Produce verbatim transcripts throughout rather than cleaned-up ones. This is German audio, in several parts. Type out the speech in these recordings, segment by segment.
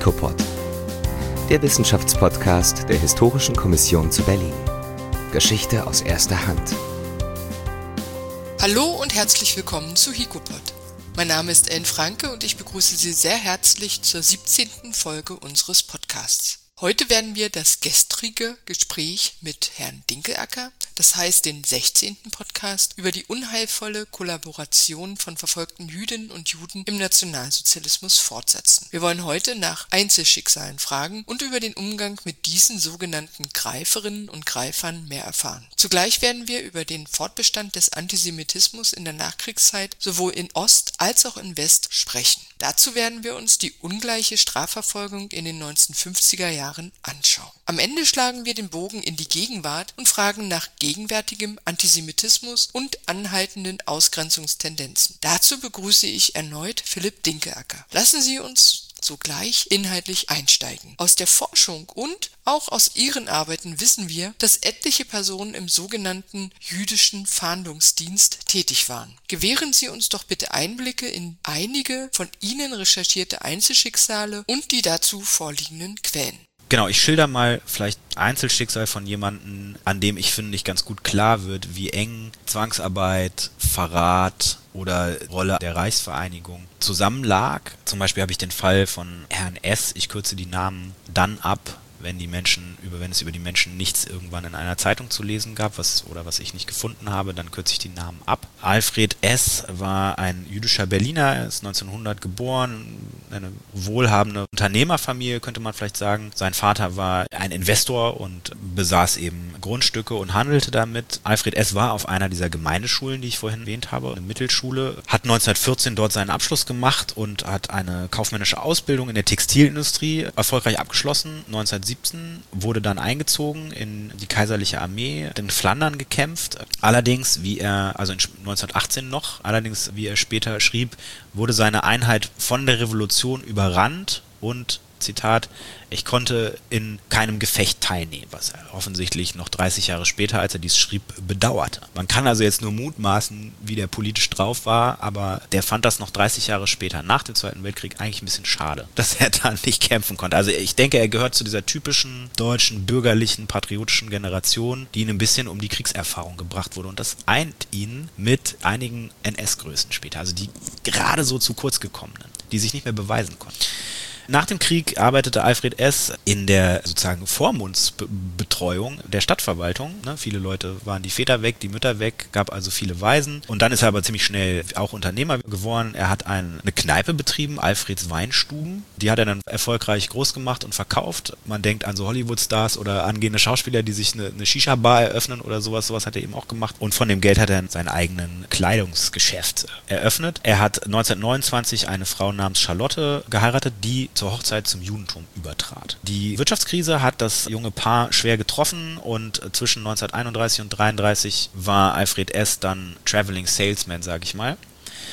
HICOPOD, der Wissenschaftspodcast der Historischen Kommission zu Berlin. Geschichte aus erster Hand. Hallo und herzlich willkommen zu HICOPOD. Mein Name ist Ellen Franke und ich begrüße Sie sehr herzlich zur siebzehnten Folge unseres Podcasts. Heute werden wir das gestrige Gespräch mit Herrn Dinkelacker, das heißt den sechzehnten Podcast, über die unheilvolle Kollaboration von verfolgten Jüdinnen und Juden im Nationalsozialismus fortsetzen. Wir wollen heute nach Einzelschicksalen fragen und über den Umgang mit diesen sogenannten Greiferinnen und Greifern mehr erfahren. Zugleich werden wir über den Fortbestand des Antisemitismus in der Nachkriegszeit sowohl in Ost als auch in West sprechen. Dazu werden wir uns die ungleiche Strafverfolgung in den neunzehnhundertfünfziger Jahren anschauen. Am Ende schlagen wir den Bogen in die Gegenwart und fragen nach gegenwärtigem Antisemitismus und anhaltenden Ausgrenzungstendenzen. Dazu begrüße ich erneut Philipp Dinkelacker. Lassen Sie uns sogleich inhaltlich einsteigen. Aus der Forschung und auch aus Ihren Arbeiten wissen wir, dass etliche Personen im sogenannten jüdischen Fahndungsdienst tätig waren. Gewähren Sie uns doch bitte Einblicke in einige von Ihnen recherchierte Einzelschicksale und die dazu vorliegenden Quellen. Genau, ich schilder mal vielleicht Einzelschicksal von jemandem, an dem ich finde nicht ganz gut klar wird, wie eng Zwangsarbeit, Verrat oder Rolle der Reichsvereinigung zusammenlag. Zum Beispiel habe ich den Fall von Herrn S., ich kürze die Namen dann ab, wenn die Menschen über wenn es über die Menschen nichts irgendwann in einer Zeitung zu lesen gab, was oder was ich nicht gefunden habe, dann kürze ich die Namen ab. Alfred S. war ein jüdischer Berliner, er ist neunzehnhundert geboren, eine wohlhabende Unternehmerfamilie, könnte man vielleicht sagen. Sein Vater war ein Investor und besaß eben Grundstücke und handelte damit. Alfred S. war auf einer dieser Gemeindeschulen, die ich vorhin erwähnt habe, eine Mittelschule, hat neunzehnhundertvierzehn dort seinen Abschluss gemacht und hat eine kaufmännische Ausbildung in der Textilindustrie erfolgreich abgeschlossen. neunzehnhundertsiebzehn wurde dann eingezogen in die kaiserliche Armee, hat in Flandern gekämpft. Allerdings, wie er, also in neunzehnhundertachtzehn noch, allerdings, wie er später schrieb, wurde seine Einheit von der Revolution überrannt und, Zitat, ich konnte in keinem Gefecht teilnehmen, was er offensichtlich noch dreißig Jahre später, als er dies schrieb, bedauerte. Man kann also jetzt nur mutmaßen, wie der politisch drauf war, aber der fand das noch dreißig Jahre später, nach dem Zweiten Weltkrieg, eigentlich ein bisschen schade, dass er da nicht kämpfen konnte. Also ich denke, er gehört zu dieser typischen deutschen, bürgerlichen, patriotischen Generation, die ihn ein bisschen um die Kriegserfahrung gebracht wurde. Und das eint ihn mit einigen N S-Größen später, also die gerade so zu kurz gekommenen, die sich nicht mehr beweisen konnten. Nach dem Krieg arbeitete Alfred S. in der sozusagen Vormundsbetreuung der Stadtverwaltung. Ne, viele Leute waren die Väter weg, die Mütter weg, gab also viele Waisen. Und dann ist er aber ziemlich schnell auch Unternehmer geworden. Er hat ein, eine Kneipe betrieben, Alfreds Weinstuben. Die hat er dann erfolgreich groß gemacht und verkauft. Man denkt an so Hollywood-Stars oder angehende Schauspieler, die sich eine, eine Shisha-Bar eröffnen oder sowas. Sowas hat er eben auch gemacht. Und von dem Geld hat er sein eigenen Kleidungsgeschäft eröffnet. Er hat neunzehnhundertneunundzwanzig eine Frau namens Charlotte geheiratet, die zur Hochzeit zum Judentum übertrat. Die Wirtschaftskrise hat das junge Paar schwer getroffen und zwischen neunzehnhunderteinunddreißig und neunzehnhundertdreiunddreißig war Alfred S. dann Traveling Salesman, sage ich mal.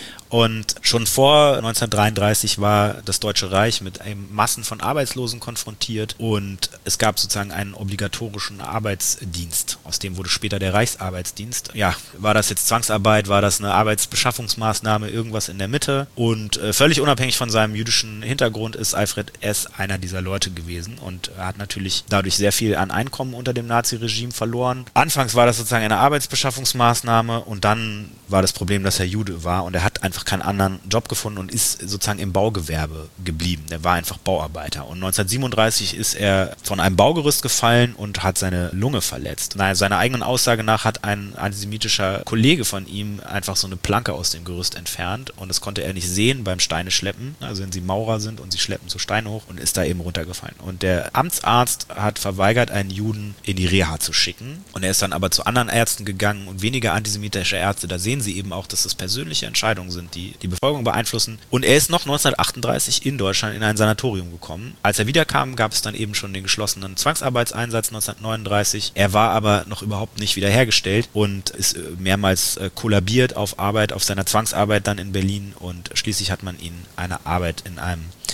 Und schon vor neunzehnhundertdreiunddreißig war das Deutsche Reich mit einem Massen von Arbeitslosen konfrontiert und es gab sozusagen einen obligatorischen Arbeitsdienst. Aus dem wurde später der Reichsarbeitsdienst. Ja, war das jetzt Zwangsarbeit, war das eine Arbeitsbeschaffungsmaßnahme, irgendwas in der Mitte? Und äh, völlig unabhängig von seinem jüdischen Hintergrund ist Alfred S. einer dieser Leute gewesen und er hat natürlich dadurch sehr viel an Einkommen unter dem Naziregime verloren. Anfangs war das sozusagen eine Arbeitsbeschaffungsmaßnahme und dann war das Problem, dass er Jude war und er hat einfach keinen anderen Job gefunden und ist sozusagen im Baugewerbe geblieben. Er war einfach Bauarbeiter. Und neunzehnhundertsiebenunddreißig ist er von einem Baugerüst gefallen und hat seine Lunge verletzt. Naja, seiner eigenen Aussage nach hat ein antisemitischer Kollege von ihm einfach so eine Planke aus dem Gerüst entfernt und das konnte er nicht sehen beim Steine schleppen. Also wenn sie Maurer sind und sie schleppen so Steine hoch und ist da eben runtergefallen. Und der Amtsarzt hat verweigert, einen Juden in die Reha zu schicken. Und er ist dann aber zu anderen Ärzten gegangen und weniger antisemitische Ärzte. Da sehen sie eben auch, dass das persönliche Entscheidungen sind, die die Bevölkerung beeinflussen. Und er ist noch neunzehnhundertachtunddreißig in Deutschland in ein Sanatorium gekommen. Als er wiederkam, gab es dann eben schon den geschlossenen Zwangsarbeitseinsatz neunzehnhundertneununddreißig. Er war aber noch überhaupt nicht wiederhergestellt und ist mehrmals äh, kollabiert auf Arbeit, auf seiner Zwangsarbeit dann in Berlin und schließlich hat man ihn eine Arbeit in einem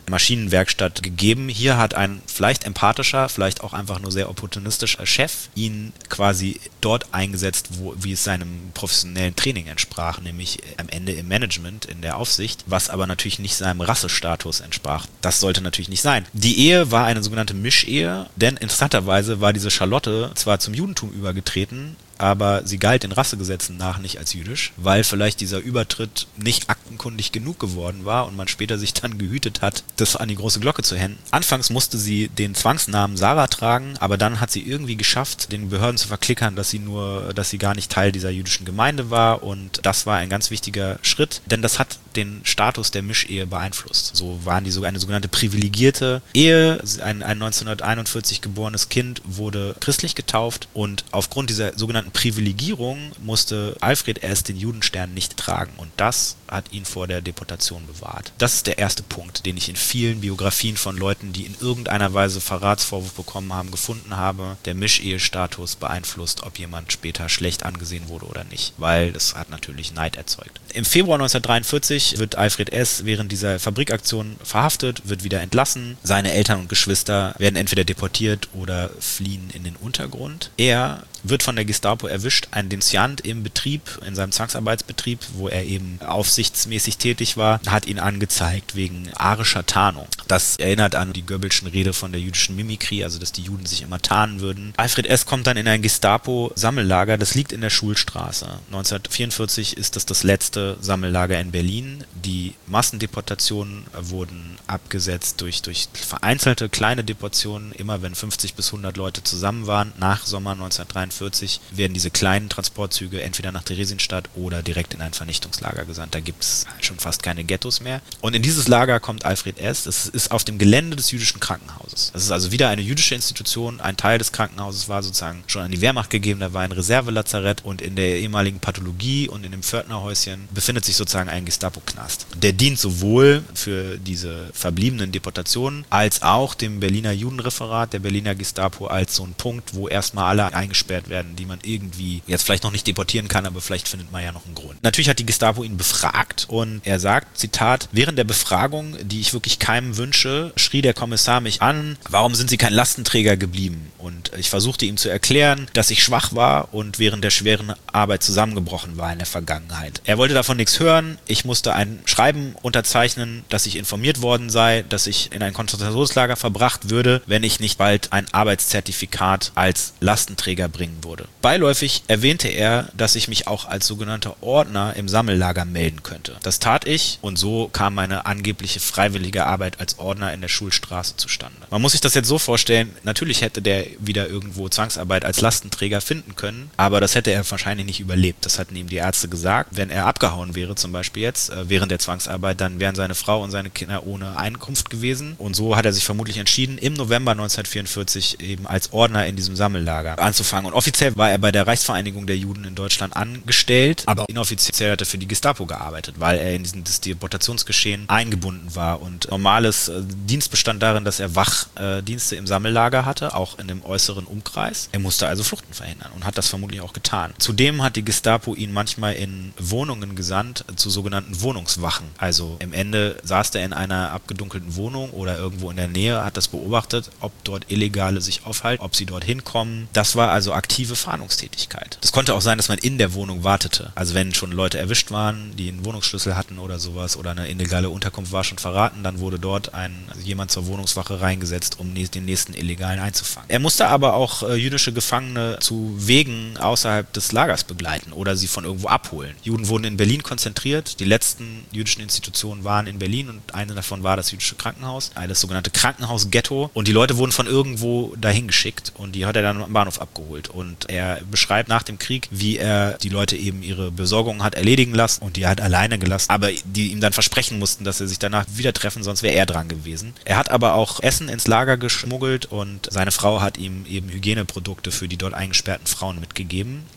Maschinenwerkstatt gegeben. Hier hat ein vielleicht empathischer, vielleicht auch einfach nur sehr opportunistischer Chef ihn quasi dort eingesetzt, wo, wie es seinem professionellen Training entsprach, nämlich am Ende im Management, in der Aufsicht, was aber natürlich nicht seinem Rassestatus entsprach. Das sollte natürlich nicht sein. Die Ehe war eine sogenannte Mischehe, denn interessanterweise war diese Charlotte zwar zum Judentum übergetreten, aber sie galt den Rassegesetzen nach nicht als jüdisch, weil vielleicht dieser Übertritt nicht aktenkundig genug geworden war und man später sich dann gehütet hat, das an die große Glocke zu hängen. Anfangs musste sie den Zwangsnamen Sarah tragen, aber dann hat sie irgendwie geschafft, den Behörden zu verklickern, dass sie nur, dass sie gar nicht Teil dieser jüdischen Gemeinde war, und das war ein ganz wichtiger Schritt, denn das hat den Status der Mischehe beeinflusst. So waren die sogar eine sogenannte privilegierte Ehe. Ein, ein neunzehnhunderteinundvierzig geborenes Kind wurde christlich getauft, und aufgrund dieser sogenannten Privilegierung musste Alfred S. den Judenstern nicht tragen, und das hat ihn vor der Deportation bewahrt. Das ist der erste Punkt, den ich in vielen Biografien von Leuten, die in irgendeiner Weise Verratsvorwurf bekommen haben, gefunden habe. Der Mischehestatus beeinflusst, ob jemand später schlecht angesehen wurde oder nicht, weil das hat natürlich Neid erzeugt. Im Februar neunzehnhundertdreiundvierzig wird Alfred S. während dieser Fabrikaktion verhaftet, wird wieder entlassen. Seine Eltern und Geschwister werden entweder deportiert oder fliehen in den Untergrund. Er wird von der Gestapo erwischt, ein Denunziant im Betrieb, in seinem Zwangsarbeitsbetrieb, wo er eben aufsichtsmäßig tätig war, hat ihn angezeigt wegen arischer Tarnung. Das erinnert an die Goebbelschen Rede von der jüdischen Mimikrie, also dass die Juden sich immer tarnen würden. Alfred S. kommt dann in ein Gestapo-Sammellager, das liegt in der Schulstraße. neunzehnhundertvierundvierzig ist das das letzte Sammellager in Berlin. Die Massendeportationen wurden abgesetzt durch, durch vereinzelte kleine Deportationen, immer wenn fünfzig bis hundert Leute zusammen waren. Nach Sommer neunzehnhundertdreiundvierzig werden diese kleinen Transportzüge entweder nach Theresienstadt oder direkt in ein Vernichtungslager gesandt. Da gibt es schon fast keine Ghettos mehr. Und in dieses Lager kommt Alfred S. Es ist auf dem Gelände des jüdischen Krankenhauses. Das ist also wieder eine jüdische Institution. Ein Teil des Krankenhauses war sozusagen schon an die Wehrmacht gegeben. Da war ein Reservelazarett, und in der ehemaligen Pathologie und in dem Pförtnerhäuschen befindet sich sozusagen ein Gestapo-Knast. Der dient sowohl für diese verbliebenen Deportationen als auch dem Berliner Judenreferat der Berliner Gestapo als so ein Punkt, wo erstmal alle eingesperrt werden, die man irgendwie jetzt vielleicht noch nicht deportieren kann, aber vielleicht findet man ja noch einen Grund. Natürlich hat die Gestapo ihn befragt, und er sagt, Zitat, während der Befragung, die ich wirklich keinem wünsche, schrie der Kommissar mich an, warum sind Sie kein Lastenträger geblieben? Und ich versuchte ihm zu erklären, dass ich schwach war und während der schweren Arbeit zusammengebrochen war in der Vergangenheit. Er wollte davon nichts hören. Ich musste ein Schreiben unterzeichnen, dass ich informiert worden sei, dass ich in ein Konzentrationslager verbracht würde, wenn ich nicht bald ein Arbeitszertifikat als Lastenträger bringen würde. Beiläufig erwähnte er, dass ich mich auch als sogenannter Ordner im Sammellager melden könnte. Das tat ich, und so kam meine angebliche freiwillige Arbeit als Ordner in der Schulstraße zustande. Man muss sich das jetzt so vorstellen, natürlich hätte der wieder irgendwo Zwangsarbeit als Lastenträger finden können, aber das hätte er wahrscheinlich nicht überlebt. Das hatten ihm die Ärzte gesagt. Wenn er abgehauen wäre, zum Beispiel jetzt, äh, während der Zwangsarbeit, dann wären seine Frau und seine Kinder ohne Einkunft gewesen, und so hat er sich vermutlich entschieden, im November neunzehnhundertvierundvierzig eben als Ordner in diesem Sammellager anzufangen. Und offiziell war er bei der Reichsvereinigung der Juden in Deutschland angestellt, aber inoffiziell hat er für die Gestapo gearbeitet, weil er in dieses Deportationsgeschehen eingebunden war. Und normales äh, Dienst bestand darin, dass er Wachdienste äh, im Sammellager hatte, auch in dem äußeren Umkreis. Er musste also Fluchten verhindern und hat das vermutlich auch getan. Zudem hat die Gestapo ihn manchmal in Wohnungen gesandt, zu sogenannten Wohnungswachen. Also im Ende saß er in einer abgedunkelten Wohnung oder irgendwo in der Nähe, hat das beobachtet, ob dort Illegale sich aufhalten, ob sie dort hinkommen. Das war also aktive Fahndungstätigkeit. Das konnte auch sein, dass man in der Wohnung wartete. Also wenn schon Leute erwischt waren, die einen Wohnungsschlüssel hatten oder sowas, oder eine illegale Unterkunft war schon verraten, dann wurde dort ein also jemand zur Wohnungswache reingesetzt, um den nächsten Illegalen einzufangen. Er musste aber auch äh, jüdische Gefangene zu Wegen außerhalb des Lagers begleiten oder sie von irgendwo abholen. Juden wurden in Berlin konzentriert. Die letzten jüdischen Institutionen waren in Berlin, und eine davon war das jüdische Krankenhaus, das sogenannte Krankenhaus-Ghetto, und die Leute wurden von irgendwo dahin geschickt, und die hat er dann am Bahnhof abgeholt. Und er beschreibt nach dem Krieg, wie er die Leute eben ihre Besorgungen hat erledigen lassen und die hat alleine gelassen, aber die ihm dann versprechen mussten, dass sie sich danach wieder treffen, sonst wäre er dran gewesen. Er hat aber auch Essen ins Lager geschmuggelt, und seine Frau hat ihm eben Hygieneprodukte für die dort eingesperrten Frauen mitgegeben.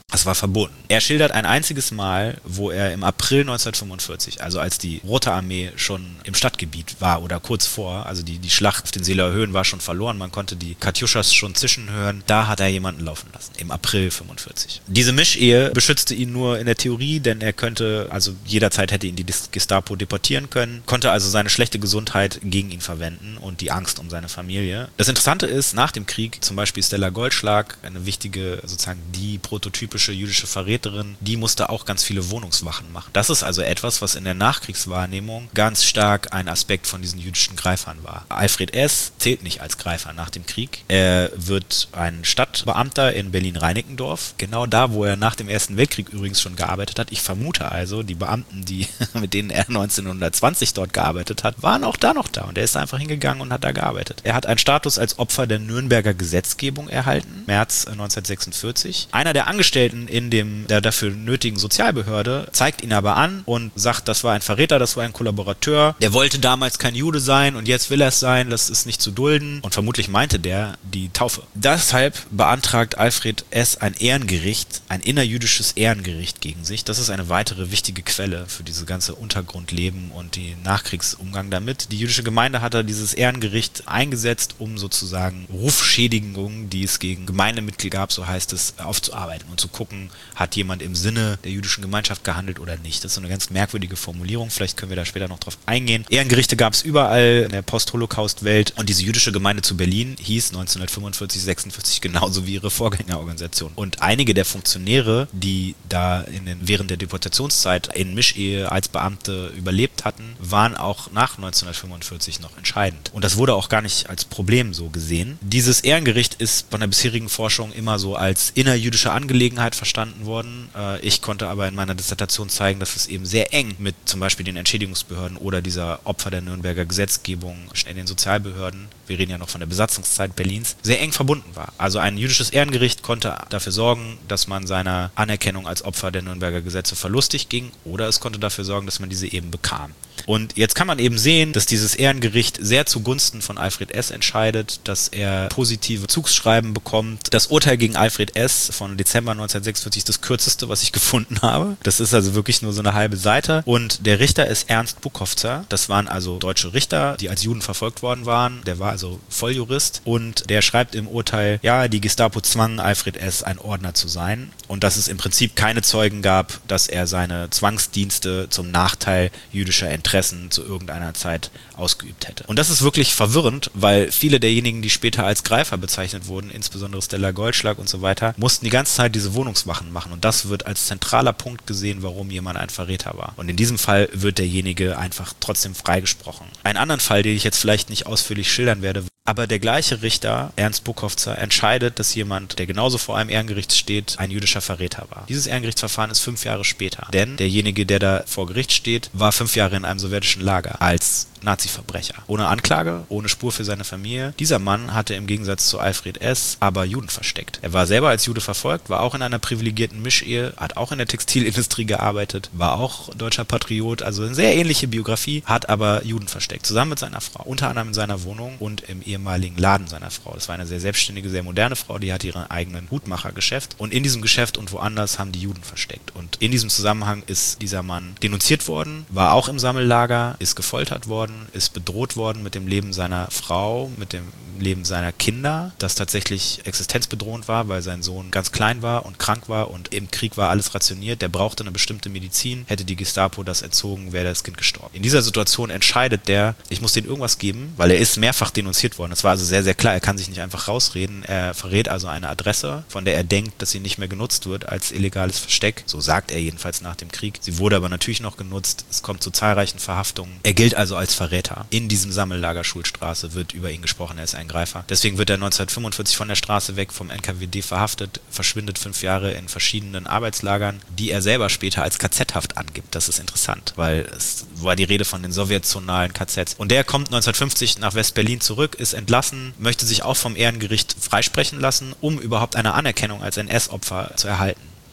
Das war verboten. Er schildert ein einziges Mal, wo er im April neunzehnhundertfünfundvierzig, also als die Rote Armee schon im Stadtgebiet war oder kurz vor, also die, die Schlacht auf den Seeler Höhen war schon verloren, man konnte die Katjuschas schon zischen hören, da hat er jemanden laufen lassen, im April fünfundvierzig. Diese Mischehe beschützte ihn nur in der Theorie, denn er könnte, also jederzeit hätte ihn die Gestapo deportieren können, konnte also seine schlechte Gesundheit gegen ihn verwenden und die Angst um seine Familie. Das Interessante ist, nach dem Krieg, zum Beispiel Stella Goldschlag, eine wichtige, sozusagen die prototypische jüdische Verräterin, die musste auch ganz viele Wohnungswachen machen. Das ist also etwas, was in der Nachkriegswahrnehmung ganz stark ein Aspekt von diesen jüdischen Greifern war. Alfred S. zählt nicht als Greifer nach dem Krieg. Er wird ein Stadtbeamter in Berlin-Reinickendorf, genau da, wo er nach dem Ersten Weltkrieg übrigens schon gearbeitet hat. Ich vermute also, die Beamten, die mit denen er neunzehnhundertzwanzig dort gearbeitet hat, waren auch da noch da und er ist einfach hingegangen und hat da gearbeitet. Er hat einen Status als Opfer der Nürnberger Gesetzgebung erhalten, März neunzehnhundertsechsundvierzig. Einer der Angestellten in dem der dafür nötigen Sozialbehörde zeigt ihn aber an und sagt, das war ein Verräter, das war ein Kollaborateur, der wollte damals kein Jude sein und jetzt will er es sein, das ist nicht zu dulden und vermutlich meinte der die Taufe. Deshalb beantragt Alfred S. ein Ehrengericht, ein innerjüdisches Ehrengericht gegen sich. Das ist eine weitere wichtige Quelle für diese ganze Untergrundleben und den Nachkriegsumgang damit. Die jüdische Gemeinde hat da dieses Ehrengericht eingesetzt, um sozusagen Rufschädigungen, die es gegen Gemeindemitglieder gab, so heißt es, aufzuarbeiten und zu gucken, hat jemand im Sinne der jüdischen Gemeinschaft gehandelt oder nicht. Das ist so eine ganz merkwürdige Formulierung, vielleicht können wir da später noch drauf eingehen. Ehrengerichte gab es überall in der Post-Holocaust-Welt und diese jüdische Gemeinde zu Berlin hieß neunzehnhundertfünfundvierzig, sechsundvierzig genauso wie ihre Vorgängerorganisation. Und einige der Funktionäre, die da in den, während der Deportationszeit in Mischehe als Beamte überlebt hatten, waren auch nach neunzehnhundertfünfundvierzig noch entscheidend. Und das wurde auch gar nicht als Problem so gesehen. Dieses Ehrengericht ist von der bisherigen Forschung immer so als innerjüdische Angelegenheit verstanden worden. Ich konnte aber in meiner Dissertation zeigen, dass es eben sehr eng mit zum Beispiel den Entschädigungsbehörden oder dieser Opfer der Nürnberger Gesetzgebung in den Sozialbehörden, wir reden ja noch von der Besatzungszeit Berlins, sehr eng verbunden war. Also ein jüdisches Ehrengericht konnte dafür sorgen, dass man seiner Anerkennung als Opfer der Nürnberger Gesetze verlustig ging oder es konnte dafür sorgen, dass man diese eben bekam. Und jetzt kann man eben sehen, dass dieses Ehrengericht sehr zugunsten von Alfred S. entscheidet, dass er positive Zugsschreiben bekommt. Das Urteil gegen Alfred S. von Dezember neunzehnhundertsechsundvierzig ist das kürzeste, was ich gefunden habe. Das ist also wirklich nur so eine halbe Seite. Und der Richter ist Ernst Buchholzer. Das waren also deutsche Richter, die als Juden verfolgt worden waren. Der war also Volljurist. Und der schreibt im Urteil, ja, die Gestapo zwang Alfred S. ein Ordner zu sein. Und dass es im Prinzip keine Zeugen gab, dass er seine Zwangsdienste zum Nachteil jüdischer Interessen zu irgendeiner Zeit ausgeübt hätte. Und das ist wirklich verwirrend, weil viele derjenigen, die später als Greifer bezeichnet wurden, insbesondere Stella Goldschlag und so weiter, mussten die ganze Zeit diese Wohnungswachen machen. Und das wird als zentraler Punkt gesehen, warum jemand ein Verräter war. Und in diesem Fall wird derjenige einfach trotzdem freigesprochen. Einen anderen Fall, den ich jetzt vielleicht nicht ausführlich schildern werde, aber der gleiche Richter, Ernst Buchholzer, entscheidet, dass jemand, der genauso vor einem Ehrengericht steht, ein jüdischer Verräter war. Dieses Ehrengerichtsverfahren ist fünf Jahre später. Denn derjenige, der da vor Gericht steht, war fünf Jahre in einem sowjetischen Lager als Nazi-Verbrecher. Ohne Anklage, ohne Spur für seine Familie. Dieser Mann hatte im Gegensatz zu Alfred S. aber Juden versteckt. Er war selber als Jude verfolgt, war auch in einer privilegierten Mischehe, hat auch in der Textilindustrie gearbeitet, war auch deutscher Patriot, also eine sehr ähnliche Biografie, hat aber Juden versteckt, zusammen mit seiner Frau. Unter anderem in seiner Wohnung und im ehemaligen Laden seiner Frau. Das war eine sehr selbstständige, sehr moderne Frau, die hatte ihren eigenen Hutmachergeschäft und in diesem Geschäft und woanders haben die Juden versteckt. Und in diesem Zusammenhang ist dieser Mann denunziert worden, war auch im Sammellager, ist gefoltert worden, ist bedroht worden mit dem Leben seiner Frau, mit dem Leben seiner Kinder, das tatsächlich existenzbedrohend war, weil sein Sohn ganz klein war und krank war und im Krieg war alles rationiert, der brauchte eine bestimmte Medizin, hätte die Gestapo das entzogen, wäre das Kind gestorben. In dieser Situation entscheidet der, ich muss denen irgendwas geben, weil er ist mehrfach denunziert worden. Das war also sehr, sehr klar, er kann sich nicht einfach rausreden, er verrät also eine Adresse, von der er denkt, dass sie nicht mehr genutzt wird als illegales Versteck, so sagt er jedenfalls nach dem Krieg. Sie wurde aber natürlich noch genutzt, es kommt zu zahlreichen Verhaftungen. Er gilt also als Verräter. In diesem Sammellager Schulstraße wird über ihn gesprochen, er ist ein Greifer. Deswegen wird er neunzehnhundertfünfundvierzig von der Straße weg vom N K W D verhaftet, verschwindet fünf Jahre in verschiedenen Arbeitslagern, die er selber später als K Z-Haft angibt. Das ist interessant, weil es war die Rede von den sowjetzonalen K Zs. Und der kommt neunzehnhundertfünfzig nach West-Berlin zurück, ist entlassen, möchte sich auch vom Ehrengericht freisprechen lassen, um überhaupt eine Anerkennung als N S-Opfer zu erhalten.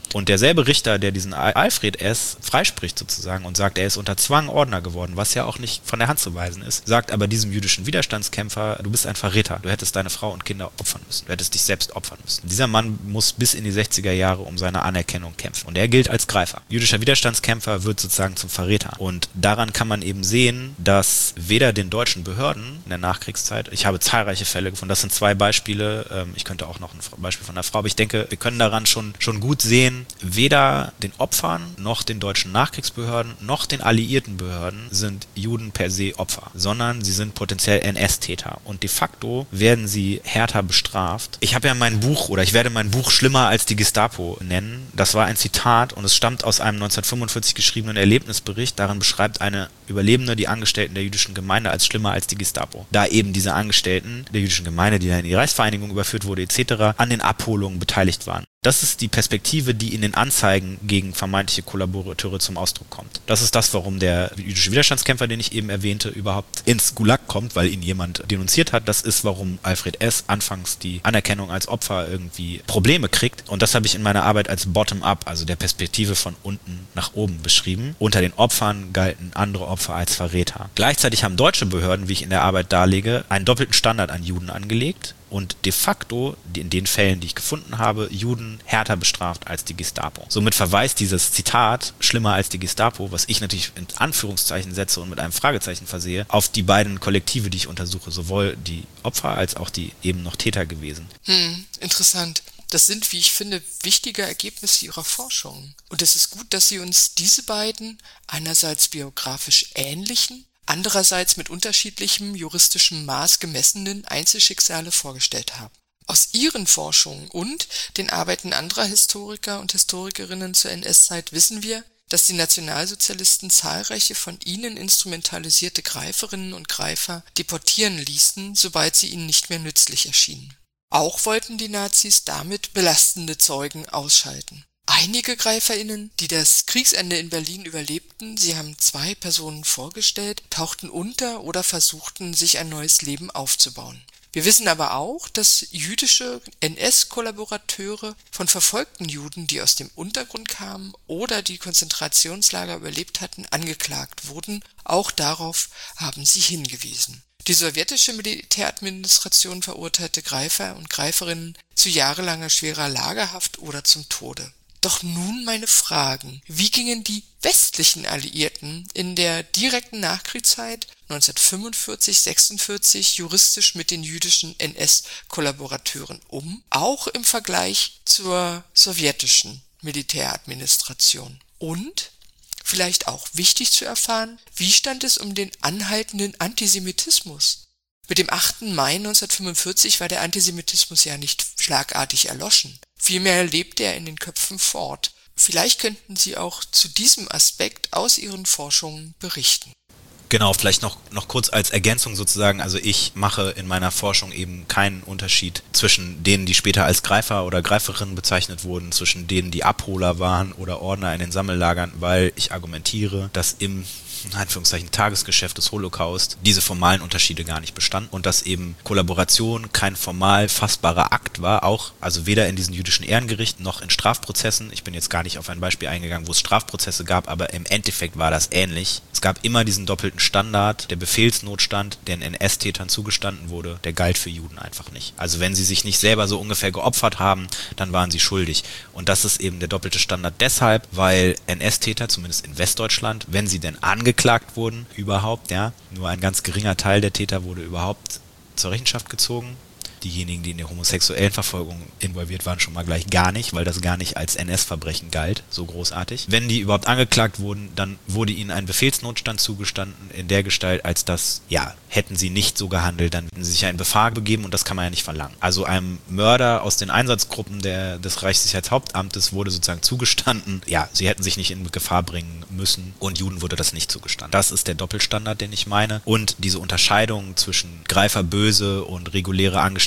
Und derselbe Richter, der diesen Alfred S. freispricht sozusagen und sagt, er ist unter Zwang Ordner geworden, was ja auch nicht von der Hand zu weisen ist, sagt aber diesem jüdischen Widerstandskämpfer, du bist ein Verräter, du hättest deine Frau und Kinder opfern müssen, du hättest dich selbst opfern müssen. Dieser Mann muss bis in die sechziger Jahre um seine Anerkennung kämpfen und er gilt als Greifer. Jüdischer Widerstandskämpfer wird sozusagen zum Verräter. Und daran kann man eben sehen, dass weder den deutschen Behörden in der Nachkriegszeit, ich habe zahlreiche Fälle gefunden, das sind zwei Beispiele, ich könnte auch noch ein Beispiel von einer Frau, aber ich denke, wir können daran schon, schon gut sehen, weder den Opfern noch den deutschen Nachkriegsbehörden noch den alliierten Behörden sind Juden per se Opfer, sondern sie sind potenziell N S-Täter und de facto werden sie härter bestraft. Ich habe ja mein Buch oder ich werde mein Buch Schlimmer als die Gestapo nennen. Das war ein Zitat und es stammt aus einem neunzehnhundertfünfundvierzig geschriebenen Erlebnisbericht. Darin beschreibt eine Überlebende die Angestellten der jüdischen Gemeinde als schlimmer als die Gestapo. Da eben diese Angestellten der jüdischen Gemeinde, die dann in die Reichsvereinigung überführt wurde et cetera, an den Abholungen beteiligt waren. Das ist die Perspektive, die in den Anzeigen gegen vermeintliche Kollaborateure zum Ausdruck kommt. Das ist das, warum der jüdische Widerstandskämpfer, den ich eben erwähnte, überhaupt ins Gulag kommt, weil ihn jemand denunziert hat. Das ist, warum Alfred S. anfangs die Anerkennung als Opfer irgendwie Probleme kriegt. Und das habe ich in meiner Arbeit als Bottom-up, also der Perspektive von unten nach oben beschrieben. Unter den Opfern galten andere Opfer als Verräter. Gleichzeitig haben deutsche Behörden, wie ich in der Arbeit darlege, einen doppelten Standard an Juden angelegt. Und de facto, in den Fällen, die ich gefunden habe, Juden härter bestraft als die Gestapo. Somit verweist dieses Zitat, schlimmer als die Gestapo, was ich natürlich in Anführungszeichen setze und mit einem Fragezeichen versehe, auf die beiden Kollektive, die ich untersuche, sowohl die Opfer als auch die eben noch Täter gewesen. Hm, interessant. Das sind, wie ich finde, wichtige Ergebnisse Ihrer Forschung. Und es ist gut, dass Sie uns diese beiden einerseits biografisch ähnlichen, andererseits mit unterschiedlichem juristischem Maß gemessenen Einzelschicksale vorgestellt haben. Aus Ihren Forschungen und den Arbeiten anderer Historiker und Historikerinnen zur N S-Zeit wissen wir, dass die Nationalsozialisten zahlreiche von ihnen instrumentalisierte Greiferinnen und Greifer deportieren ließen, sobald sie ihnen nicht mehr nützlich erschienen. Auch wollten die Nazis damit belastende Zeugen ausschalten. Einige GreiferInnen, die das Kriegsende in Berlin überlebten, sie haben zwei Personen vorgestellt, tauchten unter oder versuchten, sich ein neues Leben aufzubauen. Wir wissen aber auch, dass jüdische N S-Kollaborateure von verfolgten Juden, die aus dem Untergrund kamen oder die Konzentrationslager überlebt hatten, angeklagt wurden. Auch darauf haben sie hingewiesen. Die sowjetische Militäradministration verurteilte Greifer und Greiferinnen zu jahrelanger schwerer Lagerhaft oder zum Tode. Doch nun meine Fragen. Wie gingen die westlichen Alliierten in der direkten Nachkriegszeit neunzehnhundertfünfundvierzig sechsundvierzig juristisch mit den jüdischen N S-Kollaborateuren um, auch im Vergleich zur sowjetischen Militäradministration? Und, vielleicht auch wichtig zu erfahren, wie stand es um den anhaltenden Antisemitismus? Mit dem achten Mai neunzehnhundertfünfundvierzig war der Antisemitismus ja nicht schlagartig erloschen. Vielmehr lebte er in den Köpfen fort. Vielleicht könnten Sie auch zu diesem Aspekt aus Ihren Forschungen berichten. Genau, vielleicht noch, noch kurz als Ergänzung sozusagen, also ich mache in meiner Forschung eben keinen Unterschied zwischen denen, die später als Greifer oder Greiferinnen bezeichnet wurden, zwischen denen, die Abholer waren oder Ordner in den Sammellagern, weil ich argumentiere, dass im in Anführungszeichen Tagesgeschäft des Holocaust diese formalen Unterschiede gar nicht bestanden und dass eben Kollaboration kein formal fassbarer Akt war, auch also weder in diesen jüdischen Ehrengerichten noch in Strafprozessen. Ich bin jetzt gar nicht auf ein Beispiel eingegangen, wo es Strafprozesse gab, aber im Endeffekt war das ähnlich. Es gab immer diesen doppelten Standard, der Befehlsnotstand, der den N S-Tätern zugestanden wurde, der galt für Juden einfach nicht. Also wenn sie sich nicht selber so ungefähr geopfert haben, dann waren sie schuldig. Und das ist eben der doppelte Standard deshalb, weil N S-Täter, zumindest in Westdeutschland, wenn sie denn angeklagt wurden, überhaupt, ja, nur ein ganz geringer Teil der Täter wurde überhaupt zur Rechenschaft gezogen. Diejenigen, die in der homosexuellen Verfolgung involviert waren, schon mal gleich gar nicht, weil das gar nicht als N S-Verbrechen galt, so großartig. Wenn die überhaupt angeklagt wurden, dann wurde ihnen ein Befehlsnotstand zugestanden in der Gestalt, als das, ja, hätten sie nicht so gehandelt, dann hätten sie sich ja in Befahr begeben und das kann man ja nicht verlangen. Also einem Mörder aus den Einsatzgruppen der, des Reichssicherheitshauptamtes wurde sozusagen zugestanden, ja, sie hätten sich nicht in Gefahr bringen müssen und Juden wurde das nicht zugestanden. Das ist der Doppelstandard, den ich meine. Und diese Unterscheidung zwischen Greifer böse und reguläre Angestellte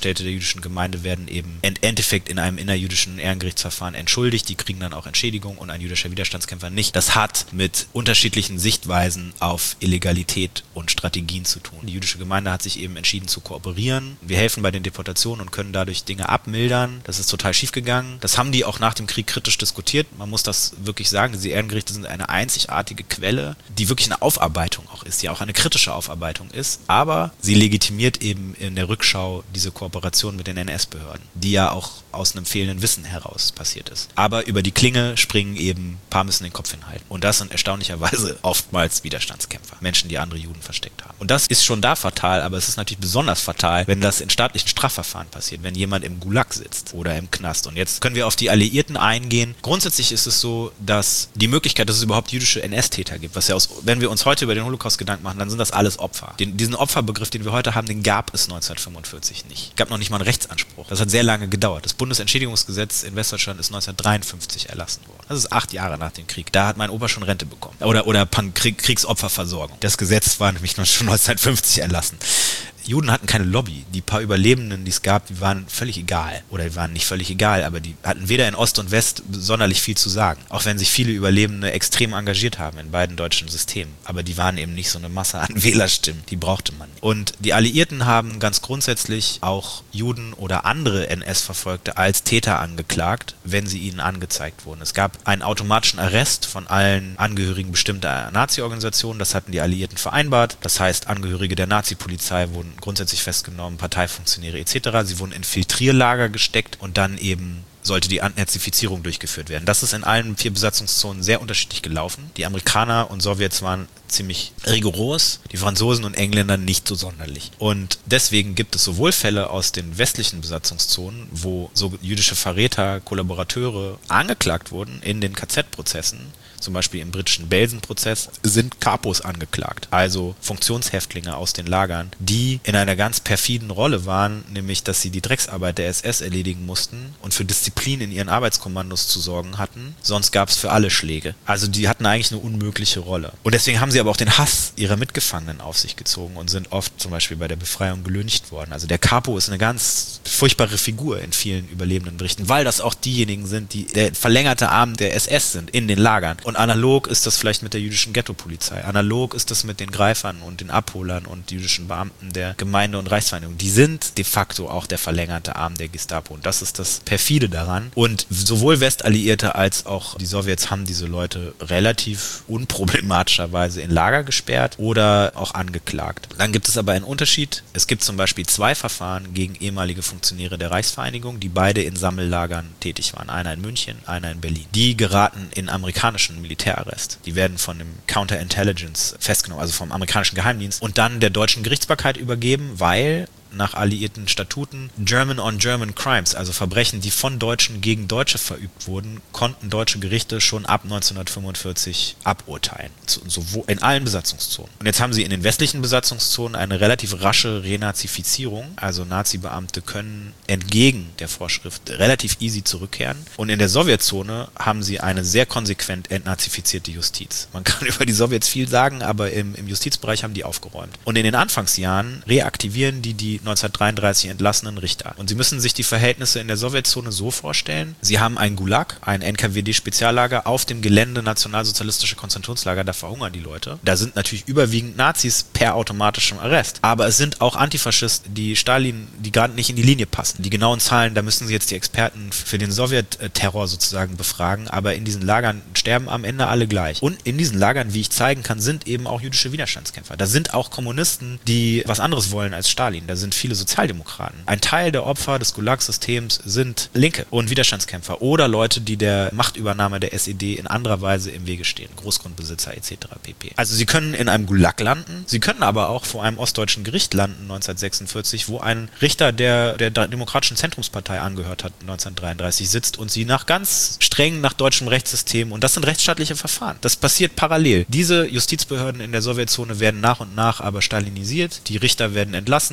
Angestellte der jüdischen Gemeinde werden eben im Endeffekt in einem innerjüdischen Ehrengerichtsverfahren entschuldigt, die kriegen dann auch Entschädigung und ein jüdischer Widerstandskämpfer nicht. Das hat mit unterschiedlichen Sichtweisen auf Illegalität und Strategien zu tun. Die jüdische Gemeinde hat sich eben entschieden zu kooperieren. Wir helfen bei den Deportationen und können dadurch Dinge abmildern. Das ist total schief gegangen. Das haben die auch nach dem Krieg kritisch diskutiert. Man muss das wirklich sagen. Diese Ehrengerichte sind eine einzigartige Quelle, die wirklich eine Aufarbeitung auch ist, die auch eine kritische Aufarbeitung ist. Aber sie legitimiert eben in der Rückschau diese Kooperation mit den N S-Behörden, die ja auch aus einem fehlenden Wissen heraus passiert ist. Aber über die Klinge springen eben, ein paar müssen den Kopf hinhalten. Und das sind erstaunlicherweise oftmals Widerstandskämpfer. Menschen, die andere Juden versteckt haben. Und das ist schon da fatal, aber es ist natürlich besonders fatal, wenn das in staatlichen Strafverfahren passiert, wenn jemand im Gulag sitzt oder im Knast. Und jetzt können wir auf die Alliierten eingehen. Grundsätzlich ist es so, dass die Möglichkeit, dass es überhaupt jüdische N S-Täter gibt, was ja aus, wenn wir uns heute über den Holocaust Gedanken machen, dann sind das alles Opfer. Den, diesen Opferbegriff, den wir heute haben, den gab es neunzehnhundertfünfundvierzig nicht. Es gab noch nicht mal einen Rechtsanspruch. Das hat sehr lange gedauert. Das Bundesentschädigungsgesetz in Westdeutschland ist neunzehnhundertdreiundfünfzig erlassen worden. Das ist acht Jahre nach dem Krieg. Da hat mein Opa schon Rente bekommen. Oder, oder Krieg, Kriegsopferversorgung. Das Gesetz war nämlich schon neunzehnhundertfünfzig erlassen. Juden hatten keine Lobby. Die paar Überlebenden, die es gab, die waren völlig egal. Oder die waren nicht völlig egal, aber die hatten weder in Ost und West sonderlich viel zu sagen. Auch wenn sich viele Überlebende extrem engagiert haben in beiden deutschen Systemen. Aber die waren eben nicht so eine Masse an Wählerstimmen. Die brauchte man nicht. Und die Alliierten haben ganz grundsätzlich auch Juden oder andere N S-Verfolgte als Täter angeklagt, wenn sie ihnen angezeigt wurden. Es gab einen automatischen Arrest von allen Angehörigen bestimmter Nazi-Organisationen. Das hatten die Alliierten vereinbart. Das heißt, Angehörige der Nazi-Polizei wurden grundsätzlich festgenommen, Parteifunktionäre et cetera. Sie wurden in Filtrierlager gesteckt und dann eben sollte die Entnazifizierung durchgeführt werden. Das ist in allen vier Besatzungszonen sehr unterschiedlich gelaufen. Die Amerikaner und Sowjets waren ziemlich rigoros, die Franzosen und Engländer nicht so sonderlich. Und deswegen gibt es sowohl Fälle aus den westlichen Besatzungszonen, wo so jüdische Verräter, Kollaborateure angeklagt wurden in den K Z-Prozessen, zum Beispiel im britischen Belsen-Prozess, sind Kapos angeklagt, also Funktionshäftlinge aus den Lagern, die in einer ganz perfiden Rolle waren, nämlich, dass sie die Drecksarbeit der S S erledigen mussten und für Disziplin in ihren Arbeitskommandos zu sorgen hatten, sonst gab es für alle Schläge. Also die hatten eigentlich eine unmögliche Rolle. Und deswegen haben sie aber auch den Hass ihrer Mitgefangenen auf sich gezogen und sind oft zum Beispiel bei der Befreiung gelyncht worden. Also der Capo ist eine ganz furchtbare Figur in vielen überlebenden Berichten, weil das auch diejenigen sind, die der verlängerte Arm der S S sind in den Lagern. Und analog ist das vielleicht mit der jüdischen Ghetto-Polizei. Analog ist das mit den Greifern und den Abholern und jüdischen Beamten der Gemeinde- und Reichsvereinigung. Die sind de facto auch der verlängerte Arm der Gestapo. Und das ist das Perfide daran. Und sowohl Westalliierte als auch die Sowjets haben diese Leute relativ unproblematischerweise in Lager gesperrt oder auch angeklagt. Dann gibt es aber einen Unterschied. Es gibt zum Beispiel zwei Verfahren gegen ehemalige Funktionäre der Reichsvereinigung, die beide in Sammellagern tätig waren. Einer in München, einer in Berlin. Die geraten in amerikanischen Militärarrest. Die werden von dem Counterintelligence festgenommen, also vom amerikanischen Geheimdienst und dann der deutschen Gerichtsbarkeit übergeben, weil nach alliierten Statuten German on German Crimes, also Verbrechen, die von Deutschen gegen Deutsche verübt wurden, konnten deutsche Gerichte schon ab neunzehnhundertfünfundvierzig aburteilen. Sowohl in allen Besatzungszonen. Und jetzt haben sie in den westlichen Besatzungszonen eine relativ rasche Renazifizierung, also Nazi-Beamte können entgegen der Vorschrift relativ easy zurückkehren. Und in der Sowjetzone haben sie eine sehr konsequent entnazifizierte Justiz. Man kann über die Sowjets viel sagen, aber im, im Justizbereich haben die aufgeräumt. Und in den Anfangsjahren reaktivieren die die neunzehnhundertdreiunddreißig entlassenen Richter. Und Sie müssen sich die Verhältnisse in der Sowjetzone so vorstellen, Sie haben ein Gulag, ein N K W D-Speziallager auf dem Gelände nationalsozialistische Konzentrationslager, da verhungern die Leute. Da sind natürlich überwiegend Nazis per automatischem Arrest. Aber es sind auch Antifaschisten, die Stalin, die gerade nicht in die Linie passen. Die genauen Zahlen, da müssen Sie jetzt die Experten für den Sowjet-Terror sozusagen befragen, aber in diesen Lagern sterben am Ende alle gleich. Und in diesen Lagern, wie ich zeigen kann, sind eben auch jüdische Widerstandskämpfer. Da sind auch Kommunisten, die was anderes wollen als Stalin. Da sind viele Sozialdemokraten. Ein Teil der Opfer des Gulag-Systems sind Linke und Widerstandskämpfer oder Leute, die der Machtübernahme der S E D in anderer Weise im Wege stehen. Großgrundbesitzer et cetera pp. Also sie können in einem Gulag landen, sie können aber auch vor einem ostdeutschen Gericht landen neunzehnhundertsechsundvierzig, wo ein Richter, der der Demokratischen Zentrumspartei angehört hat, neunzehnhundertdreiunddreißig sitzt und sie nach ganz streng nach deutschem Rechtssystem, und das sind rechtsstaatliche Verfahren. Das passiert parallel. Diese Justizbehörden in der Sowjetzone werden nach und nach aber stalinisiert, die Richter werden entlassen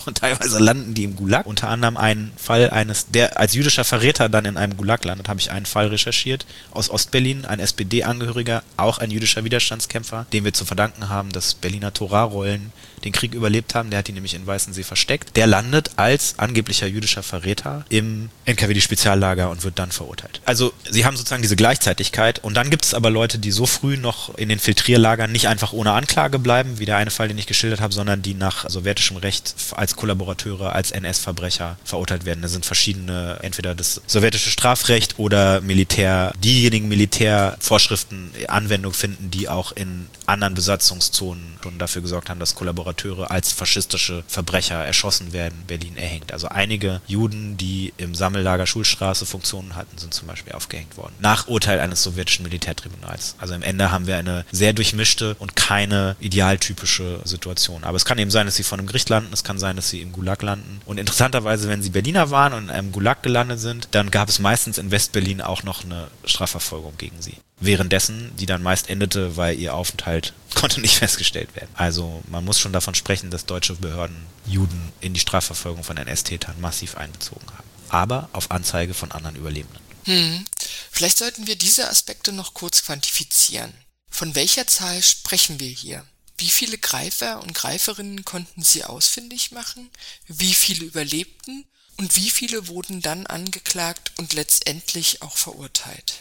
und teilweise landen die im Gulag. Unter anderem einen Fall eines, der als jüdischer Verräter dann in einem Gulag landet, habe ich einen Fall recherchiert aus Ostberlin, ein S P D-Angehöriger, auch ein jüdischer Widerstandskämpfer, dem wir zu verdanken haben, dass Berliner Torah-Rollen den Krieg überlebt haben. Der hat ihn nämlich in Weißensee versteckt. Der landet als angeblicher jüdischer Verräter im N K W D-Speziallager und wird dann verurteilt. Also sie haben sozusagen diese Gleichzeitigkeit und dann gibt es aber Leute, die so früh noch in den Filtrierlagern nicht einfach ohne Anklage bleiben, wie der eine Fall, den ich geschildert habe, sondern die nach sowjetischem Recht als Kollaborateure, als N S-Verbrecher verurteilt werden. Da sind verschiedene, entweder das sowjetische Strafrecht oder Militär, diejenigen Militärvorschriften Anwendung finden, die auch in anderen Besatzungszonen schon dafür gesorgt haben, dass Kollaborateure als faschistische Verbrecher erschossen werden, Berlin erhängt. Also einige Juden, die im Sammellager Schulstraße Funktionen hatten, sind zum Beispiel aufgehängt worden. Nach Urteil eines sowjetischen Militärtribunals. Also am Ende haben wir eine sehr durchmischte und keine idealtypische Situation. Aber es kann eben sein, dass sie vor einem Gericht landen, es kann sein, dass sie im Gulag landen. Und interessanterweise, wenn sie Berliner waren und in einem Gulag gelandet sind, dann gab es meistens in Westberlin auch noch eine Strafverfolgung gegen sie. Währenddessen, die dann meist endete, weil ihr Aufenthalt konnte nicht festgestellt werden. Also man muss schon davon sprechen, dass deutsche Behörden Juden in die Strafverfolgung von N S-Tätern massiv einbezogen haben. Aber auf Anzeige von anderen Überlebenden. Hm. Vielleicht sollten wir diese Aspekte noch kurz quantifizieren. Von welcher Zahl sprechen wir hier? Wie viele Greifer und Greiferinnen konnten sie ausfindig machen? Wie viele überlebten? Und wie viele wurden dann angeklagt und letztendlich auch verurteilt?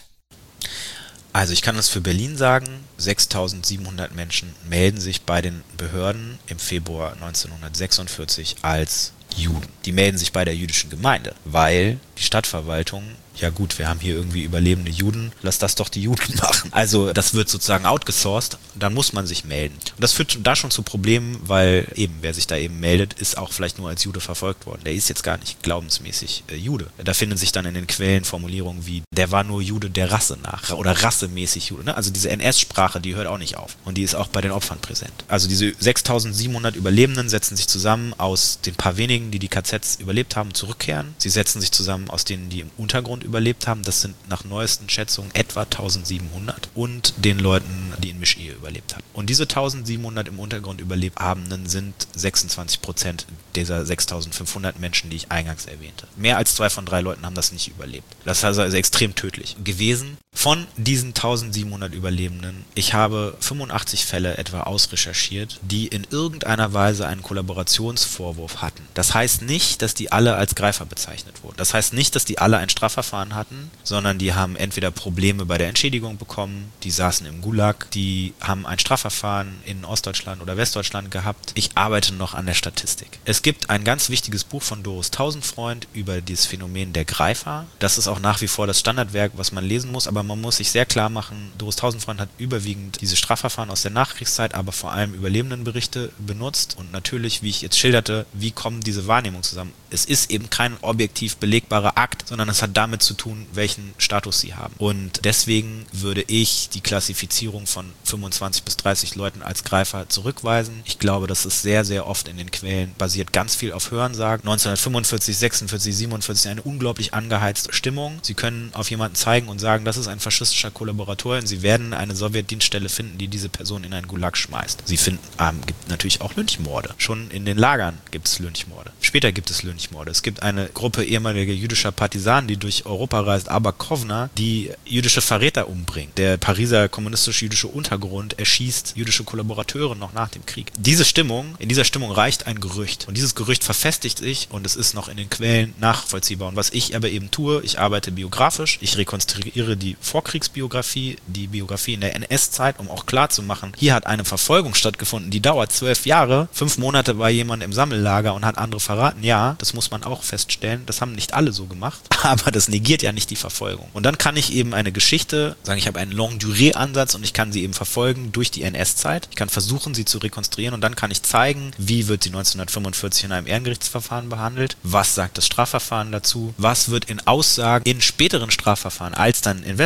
Also ich kann das für Berlin sagen, sechstausendsiebenhundert Menschen melden sich bei den Behörden im Februar neunzehnhundertsechsundvierzig als Juden. Die melden sich bei der jüdischen Gemeinde, weil die Stadtverwaltung, ja gut, wir haben hier irgendwie überlebende Juden, lass das doch die Juden machen. Also das wird sozusagen outgesourced, dann muss man sich melden. Und das führt da schon zu Problemen, weil eben, wer sich da eben meldet, ist auch vielleicht nur als Jude verfolgt worden. Der ist jetzt gar nicht glaubensmäßig äh, Jude. Da finden sich dann in den Quellen Formulierungen wie, der war nur Jude der Rasse nach oder rassemäßig Jude. Ne? Also diese N S-Sprache, die hört auch nicht auf. Und die ist auch bei den Opfern präsent. Also diese sechstausendsiebenhundert Überlebenden setzen sich zusammen aus den paar wenigen, die die K Zs überlebt haben, zurückkehren. Sie setzen sich zusammen aus denen, die im Untergrund überlebt haben. Das sind nach neuesten Schätzungen etwa eintausendsiebenhundert. Und den Leuten, die in Mischehe überlebt haben. Und diese eintausendsiebenhundert im Untergrund Überlebenden sind sechsundzwanzig Prozent dieser sechstausendfünfhundert Menschen, die ich eingangs erwähnte. Mehr als zwei von drei Leuten haben das nicht überlebt. Das ist also extrem tödlich gewesen. Von diesen eintausendsiebenhundert Überlebenden, ich habe fünfundachtzig Fälle etwa ausrecherchiert, die in irgendeiner Weise einen Kollaborationsvorwurf hatten. Das heißt nicht, dass die alle als Greifer bezeichnet wurden. Das heißt nicht, dass die alle ein Strafverfahren hatten, sondern die haben entweder Probleme bei der Entschädigung bekommen, die saßen im Gulag, die haben ein Strafverfahren in Ostdeutschland oder Westdeutschland gehabt. Ich arbeite noch an der Statistik. Es gibt ein ganz wichtiges Buch von Doris Tausendfreund über dieses Phänomen der Greifer. Das ist auch nach wie vor das Standardwerk, was man lesen muss, aber man muss sich sehr klar machen, Doris Tausendfreund hat überwiegend diese Strafverfahren aus der Nachkriegszeit, aber vor allem Überlebendenberichte benutzt und natürlich, wie ich jetzt schilderte, wie kommen diese Wahrnehmungen zusammen. Es ist eben kein objektiv belegbarer Akt, sondern es hat damit zu tun, welchen Status sie haben. Und deswegen würde ich die Klassifizierung von fünfundzwanzig bis dreißig Leuten als Greifer zurückweisen. Ich glaube, das ist sehr, sehr oft in den Quellen basiert ganz viel auf Hörensagen. neunzehnhundertfünfundvierzig, sechsundvierzig, siebenundvierzig eine unglaublich angeheizte Stimmung. Sie können auf jemanden zeigen und sagen, das ist ein faschistischer Kollaborator und sie werden eine Sowjetdienststelle finden, die diese Person in einen Gulag schmeißt. Sie finden, ähm, gibt natürlich auch Lynchmorde. Schon in den Lagern gibt es Lynchmorde. Später gibt es Lynchmorde. Es gibt eine Gruppe ehemaliger jüdischer Partisanen, die durch Europa reist, Abakovna, die jüdische Verräter umbringt. Der Pariser kommunistisch-jüdische Untergrund erschießt jüdische Kollaborateure noch nach dem Krieg. Diese Stimmung, in dieser Stimmung reicht ein Gerücht. Und dieses Gerücht verfestigt sich und es ist noch in den Quellen nachvollziehbar. Und was ich aber eben tue, ich arbeite biografisch, ich rekonstruiere die Vorkriegsbiografie, die Biografie in der N S-Zeit, um auch klarzumachen, hier hat eine Verfolgung stattgefunden, die dauert zwölf Jahre, fünf Monate war jemand im Sammellager und hat andere verraten. Ja, das muss man auch feststellen, das haben nicht alle so gemacht, aber das negiert ja nicht die Verfolgung. Und dann kann ich eben eine Geschichte, sagen, ich habe einen Longue-Durée-Ansatz und ich kann sie eben verfolgen durch die N S-Zeit. Ich kann versuchen, sie zu rekonstruieren und dann kann ich zeigen, wie wird sie neunzehnhundertfünfundvierzig in einem Ehrengerichtsverfahren behandelt, was sagt das Strafverfahren dazu, was wird in Aussagen in späteren Strafverfahren, als dann in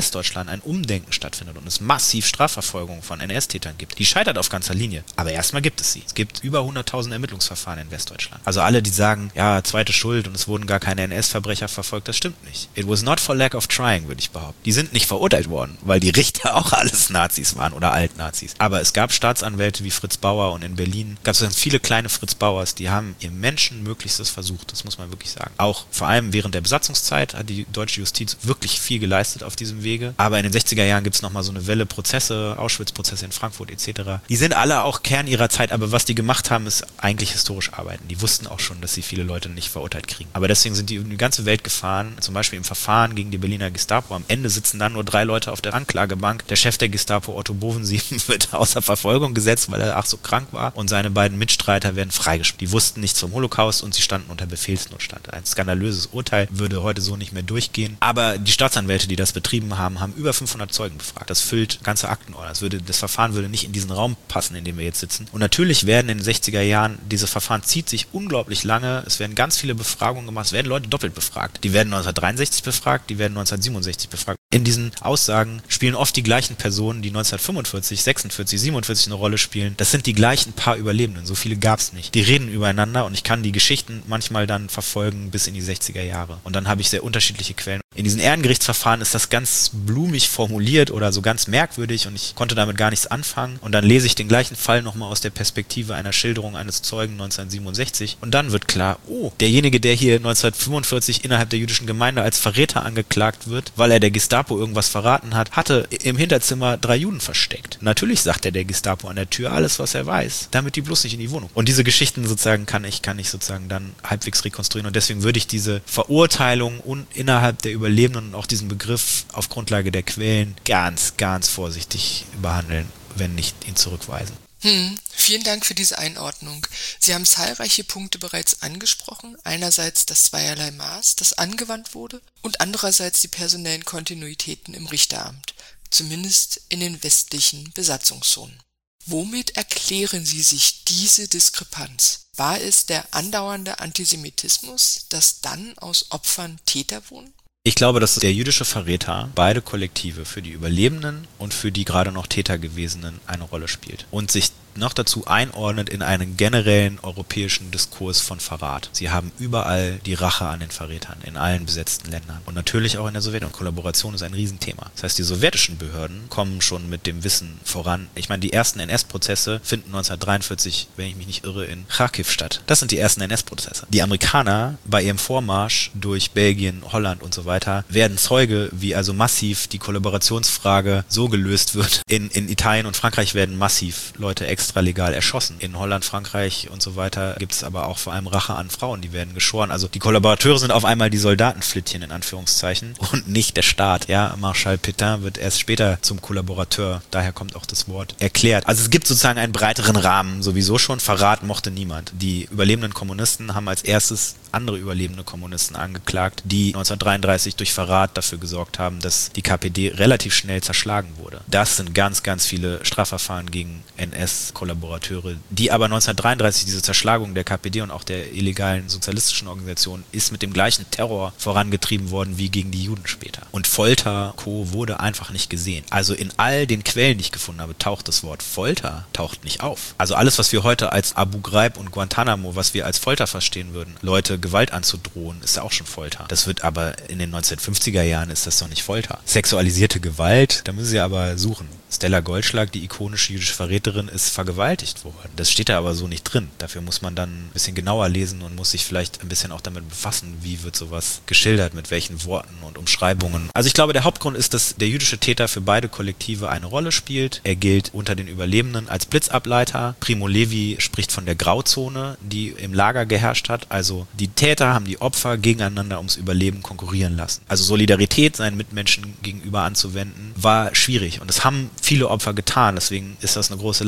Westdeutschland ein Umdenken stattfindet und es massiv Strafverfolgung von N S-Tätern gibt. Die scheitert auf ganzer Linie. Aber erstmal gibt es sie. Es gibt über hunderttausend Ermittlungsverfahren in Westdeutschland. Also alle, die sagen, ja, zweite Schuld und es wurden gar keine N S-Verbrecher verfolgt, das stimmt nicht. It was not for lack of trying, würde ich behaupten. Die sind nicht verurteilt worden, weil die Richter auch alles Nazis waren oder Altnazis. Aber es gab Staatsanwälte wie Fritz Bauer und in Berlin gab es viele kleine Fritz Bauers, die haben ihr Menschenmöglichstes versucht, das muss man wirklich sagen. Auch vor allem während der Besatzungszeit hat die deutsche Justiz wirklich viel geleistet auf diesem Wege. Aber in den sechziger Jahren gibt es nochmal so eine Welle Prozesse, Auschwitz-Prozesse in Frankfurt et cetera. Die sind alle auch Kern ihrer Zeit, aber was die gemacht haben, ist eigentlich historisch arbeiten. Die wussten auch schon, dass sie viele Leute nicht verurteilt kriegen. Aber deswegen sind die in die ganze Welt gefahren, zum Beispiel im Verfahren gegen die Berliner Gestapo. Am Ende sitzen dann nur drei Leute auf der Anklagebank. Der Chef der Gestapo, Otto Bovensiepen, wird außer Verfolgung gesetzt, weil er ach so krank war. Und seine beiden Mitstreiter werden freigesprochen. Die wussten nichts vom Holocaust und sie standen unter Befehlsnotstand. Ein skandalöses Urteil, würde heute so nicht mehr durchgehen. Aber die Staatsanwälte, die das betrieben haben, haben über fünfhundert Zeugen befragt. Das füllt ganze Aktenordner. Das, würde, das Verfahren würde nicht in diesen Raum passen, in dem wir jetzt sitzen. Und natürlich werden in den sechziger Jahren, dieses Verfahren zieht sich unglaublich lange. Es werden ganz viele Befragungen gemacht. Es werden Leute doppelt befragt. Die werden neunzehnhundertdreiundsechzig befragt, die werden neunzehnhundertsiebenundsechzig befragt. In diesen Aussagen spielen oft die gleichen Personen, die neunzehnhundertfünfundvierzig, sechsundvierzig, siebenundvierzig eine Rolle spielen. Das sind die gleichen paar Überlebenden. So viele gab es nicht. Die reden übereinander und ich kann die Geschichten manchmal dann verfolgen bis in die sechziger Jahre. Und dann habe ich sehr unterschiedliche Quellen. In diesen Ehrengerichtsverfahren ist das ganz blumig formuliert oder so ganz merkwürdig und ich konnte damit gar nichts anfangen. Und dann lese ich den gleichen Fall nochmal aus der Perspektive einer Schilderung eines Zeugen neunzehnhundertsiebenundsechzig und dann wird klar, oh, derjenige, der hier neunzehnhundertfünfundvierzig innerhalb der jüdischen Gemeinde als Verräter angeklagt wird, weil er der Gestapo irgendwas verraten hat, hatte im Hinterzimmer drei Juden versteckt. Natürlich sagt er der Gestapo an der Tür alles, was er weiß, damit die bloß nicht in die Wohnung. Und diese Geschichten sozusagen kann ich, kann ich sozusagen dann halbwegs rekonstruieren und deswegen würde ich diese Verurteilung und innerhalb der Überlebenden und auch diesen Begriff auf Grundlage der Quellen ganz, ganz vorsichtig behandeln, wenn nicht ihn zurückweisen. Hm, vielen Dank für diese Einordnung. Sie haben zahlreiche Punkte bereits angesprochen. Einerseits das zweierlei Maß, das angewandt wurde, und andererseits die personellen Kontinuitäten im Richteramt, zumindest in den westlichen Besatzungszonen. Womit erklären Sie sich diese Diskrepanz? War es der andauernde Antisemitismus, dass dann aus Opfern Täter wurden? Ich glaube, dass der jüdische Verräter beide Kollektive, für die Überlebenden und für die gerade noch Täter gewesenen, eine Rolle spielt und sich noch dazu einordnet in einen generellen europäischen Diskurs von Verrat. Sie haben überall die Rache an den Verrätern, in allen besetzten Ländern und natürlich auch in der Sowjetunion. Kollaboration ist ein Riesenthema. Das heißt, die sowjetischen Behörden kommen schon mit dem Wissen voran. Ich meine, die ersten N S-Prozesse finden neunzehnhundertdreiundvierzig, wenn ich mich nicht irre, in Charkiw statt. Das sind die ersten N S-Prozesse. Die Amerikaner bei ihrem Vormarsch durch Belgien, Holland und so weiter werden Zeuge, wie also massiv die Kollaborationsfrage so gelöst wird. In, in Italien und Frankreich werden massiv Leute extra legal erschossen. In Holland, Frankreich und so weiter gibt es aber auch vor allem Rache an Frauen, die werden geschoren. Also die Kollaborateure sind auf einmal die Soldatenflittchen in Anführungszeichen und nicht der Staat. Ja, Marschall Pétain wird erst später zum Kollaborateur, daher kommt auch das Wort, erklärt. Also es gibt sozusagen einen breiteren Rahmen sowieso schon. Verrat mochte niemand. Die überlebenden Kommunisten haben als erstes andere überlebende Kommunisten angeklagt, die neunzehnhundertdreiunddreißig durch Verrat dafür gesorgt haben, dass die K P D relativ schnell zerschlagen wurde. Das sind ganz, ganz viele Strafverfahren gegen N S-Kollaborateure, die aber neunzehnhundertdreiunddreißig, diese Zerschlagung der K P D und auch der illegalen sozialistischen Organisation, ist mit dem gleichen Terror vorangetrieben worden wie gegen die Juden später. Und Folter, Co. wurde einfach nicht gesehen. Also in all den Quellen, die ich gefunden habe, taucht das Wort Folter taucht nicht auf. Also alles, was wir heute als Abu Ghraib und Guantanamo, was wir als Folter verstehen würden, Leute Gewalt anzudrohen, ist ja auch schon Folter. Das wird aber in den neunzehnhundertfünfziger Jahren ist das doch nicht Folter. Sexualisierte Gewalt, da müssen Sie aber suchen. Stella Goldschlag, die ikonische jüdische Verräterin, ist vergewaltigt worden. Das steht da aber so nicht drin. Dafür muss man dann ein bisschen genauer lesen und muss sich vielleicht ein bisschen auch damit befassen, wie wird sowas geschildert, mit welchen Worten und Umschreibungen. Also ich glaube, der Hauptgrund ist, dass der jüdische Täter für beide Kollektive eine Rolle spielt. Er gilt unter den Überlebenden als Blitzableiter. Primo Levi spricht von der Grauzone, die im Lager geherrscht hat. Also die Täter haben die Opfer gegeneinander ums Überleben konkurrieren lassen. Also Solidarität seinen Mitmenschen gegenüber anzuwenden, war schwierig. Und das haben viele Opfer getan. Deswegen ist das eine große Leistung. Und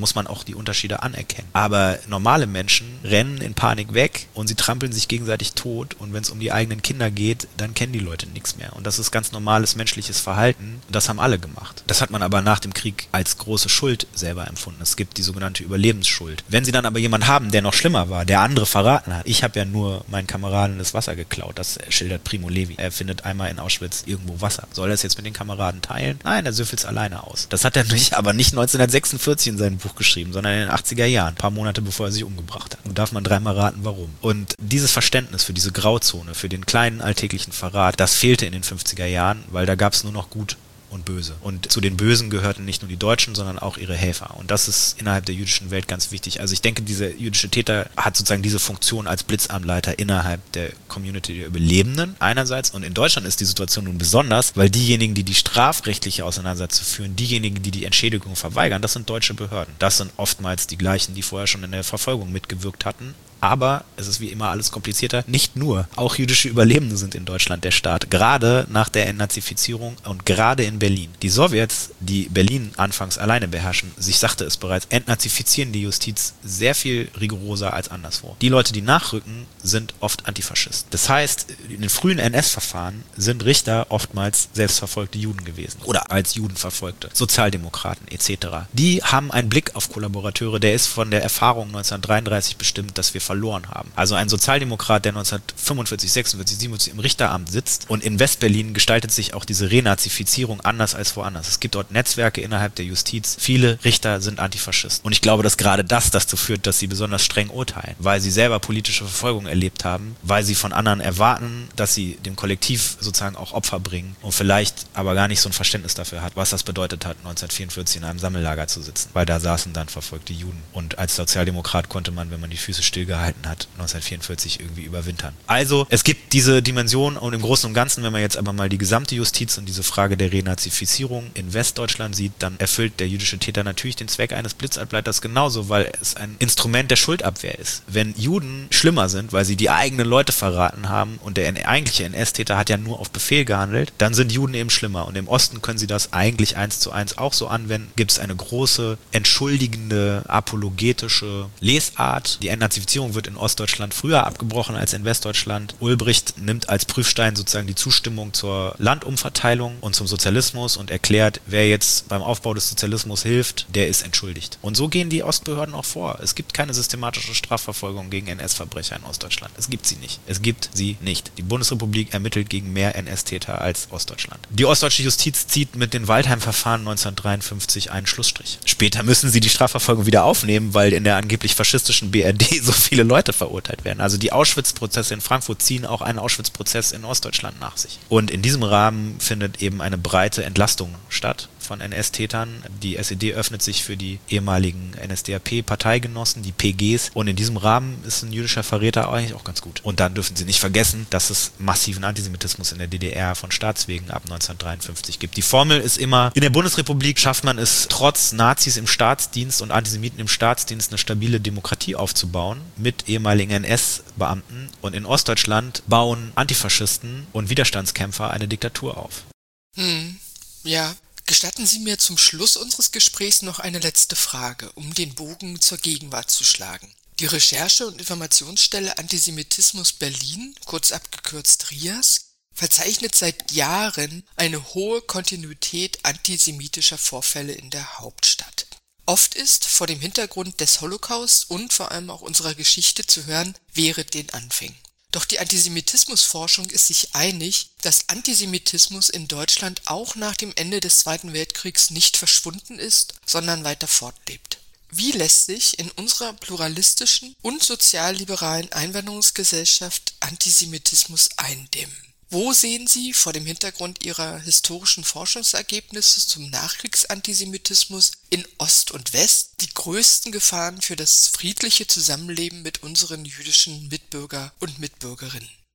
muss man auch die Unterschiede anerkennen. Aber normale Menschen rennen in Panik weg und sie trampeln sich gegenseitig tot und wenn es um die eigenen Kinder geht, dann kennen die Leute nichts mehr. Und das ist ganz normales menschliches Verhalten. Das haben alle gemacht. Das hat man aber nach dem Krieg als große Schuld selber empfunden. Es gibt die sogenannte Überlebensschuld. Wenn sie dann aber jemanden haben, der noch schlimmer war, der andere verraten hat. Ich habe ja nur meinen Kameraden das Wasser geklaut. Das schildert Primo Levi. Er findet einmal in Auschwitz irgendwo Wasser. Soll er es jetzt mit den Kameraden teilen? Nein, er süffelt es alleine aus. Das hat er nicht, aber nicht neunzehnhundertsechsundvierzig in seinem Buch geschrieben, sondern in den achtziger Jahren. Ein paar Monate bevor er sich umgebracht hat. Und darf man dreimal raten, warum. Und dieses Verständnis für diese Grauzone, für den kleinen alltäglichen Verrat, das fehlte in den fünfziger Jahren, weil da gab es nur noch Gut und Böse. Und zu den Bösen gehörten nicht nur die Deutschen, sondern auch ihre Helfer. Und das ist innerhalb der jüdischen Welt ganz wichtig. Also ich denke, dieser jüdische Täter hat sozusagen diese Funktion als Blitzarmleiter innerhalb der Community der Überlebenden einerseits. Und in Deutschland ist die Situation nun besonders, weil diejenigen, die die strafrechtliche Auseinandersetzung führen, diejenigen, die die Entschädigung verweigern, das sind deutsche Behörden. Das sind oftmals die gleichen, die vorher schon in der Verfolgung mitgewirkt hatten. Aber es ist wie immer alles komplizierter. Nicht nur, auch jüdische Überlebende sind in Deutschland der Staat. Gerade nach der Entnazifizierung und gerade in Berlin. Die Sowjets, die Berlin anfangs alleine beherrschen, ich sagte es bereits, entnazifizieren die Justiz sehr viel rigoroser als anderswo. Die Leute, die nachrücken, sind oft Antifaschisten. Das heißt, in den frühen N S-Verfahren sind Richter oftmals selbstverfolgte Juden gewesen. Oder als Juden verfolgte. Sozialdemokraten et cetera. Die haben einen Blick auf Kollaborateure, der ist von der Erfahrung neunzehnhundertdreiunddreißig bestimmt, dass wir verloren haben. Also ein Sozialdemokrat, der neunzehnhundertfünfundvierzig, sechsundvierzig, siebenundvierzig im Richteramt sitzt und in Westberlin gestaltet sich auch diese Renazifizierung anders als woanders. Es gibt dort Netzwerke innerhalb der Justiz. Viele Richter sind Antifaschisten. Und ich glaube, dass gerade das dazu führt, dass sie besonders streng urteilen, weil sie selber politische Verfolgung erlebt haben, weil sie von anderen erwarten, dass sie dem Kollektiv sozusagen auch Opfer bringen und vielleicht aber gar nicht so ein Verständnis dafür hat, was das bedeutet hat, neunzehnhundertvierundvierzig in einem Sammellager zu sitzen, weil da saßen dann verfolgte Juden. Und als Sozialdemokrat konnte man, wenn man die Füße stillgehalten hat, neunzehnhundertvierundvierzig irgendwie überwintern. Also, es gibt diese Dimension und im Großen und Ganzen, wenn man jetzt aber mal die gesamte Justiz und diese Frage der Renazifizierung in Westdeutschland sieht, dann erfüllt der jüdische Täter natürlich den Zweck eines Blitzableiters genauso, weil es ein Instrument der Schuldabwehr ist. Wenn Juden schlimmer sind, weil sie die eigenen Leute verraten haben und der eigentliche N S-Täter hat ja nur auf Befehl gehandelt, dann sind Juden eben schlimmer. Und im Osten können sie das eigentlich eins zu eins auch so anwenden. Gibt es eine große, entschuldigende, apologetische Lesart. Die Entnazifizierung wird in Ostdeutschland früher abgebrochen als in Westdeutschland. Ulbricht nimmt als Prüfstein sozusagen die Zustimmung zur Landumverteilung und zum Sozialismus und erklärt, wer jetzt beim Aufbau des Sozialismus hilft, der ist entschuldigt. Und so gehen die Ostbehörden auch vor. Es gibt keine systematische Strafverfolgung gegen N S-Verbrecher in Ostdeutschland. Es gibt sie nicht. Es gibt sie nicht. Die Bundesrepublik ermittelt gegen mehr N S-Täter als Ostdeutschland. Die ostdeutsche Justiz zieht mit den Waldheim-Verfahren neunzehnhundertdreiundfünfzig einen Schlussstrich. Später müssen sie die Strafverfolgung wieder aufnehmen, weil in der angeblich faschistischen B R D so viele Leute verurteilt werden. Also die Auschwitz-Prozesse in Frankfurt ziehen auch einen Auschwitz-Prozess in Ostdeutschland nach sich. Und in diesem Rahmen findet eben eine breite Entlastung statt von N S-Tätern. Die S E D öffnet sich für die ehemaligen N S D A P-Parteigenossen, die P Gs. Und in diesem Rahmen ist ein jüdischer Verräter eigentlich auch ganz gut. Und dann dürfen Sie nicht vergessen, dass es massiven Antisemitismus in der D D R von Staatswegen ab neunzehnhundertdreiundfünfzig gibt. Die Formel ist immer, in der Bundesrepublik schafft man es trotz Nazis im Staatsdienst und Antisemiten im Staatsdienst eine stabile Demokratie aufzubauen mit ehemaligen N S-Beamten. Und in Ostdeutschland bauen Antifaschisten und Widerstandskämpfer eine Diktatur auf. Hm, ja. Gestatten Sie mir zum Schluss unseres Gesprächs noch eine letzte Frage, um den Bogen zur Gegenwart zu schlagen. Die Recherche- und Informationsstelle Antisemitismus Berlin, kurz abgekürzt R I A S, verzeichnet seit Jahren eine hohe Kontinuität antisemitischer Vorfälle in der Hauptstadt. Oft ist vor dem Hintergrund des Holocaust und vor allem auch unserer Geschichte zu hören, während den Anfängen. Doch die Antisemitismusforschung ist sich einig, dass Antisemitismus in Deutschland auch nach dem Ende des Zweiten Weltkriegs nicht verschwunden ist, sondern weiter fortlebt. Wie lässt sich in unserer pluralistischen und sozialliberalen Einwanderungsgesellschaft Antisemitismus eindämmen? Wo sehen Sie vor dem Hintergrund Ihrer historischen Forschungsergebnisse zum Nachkriegsantisemitismus in Ost und West die größten Gefahren für das friedliche Zusammenleben mit unseren jüdischen Mitbürger und Mitbürgerinnen?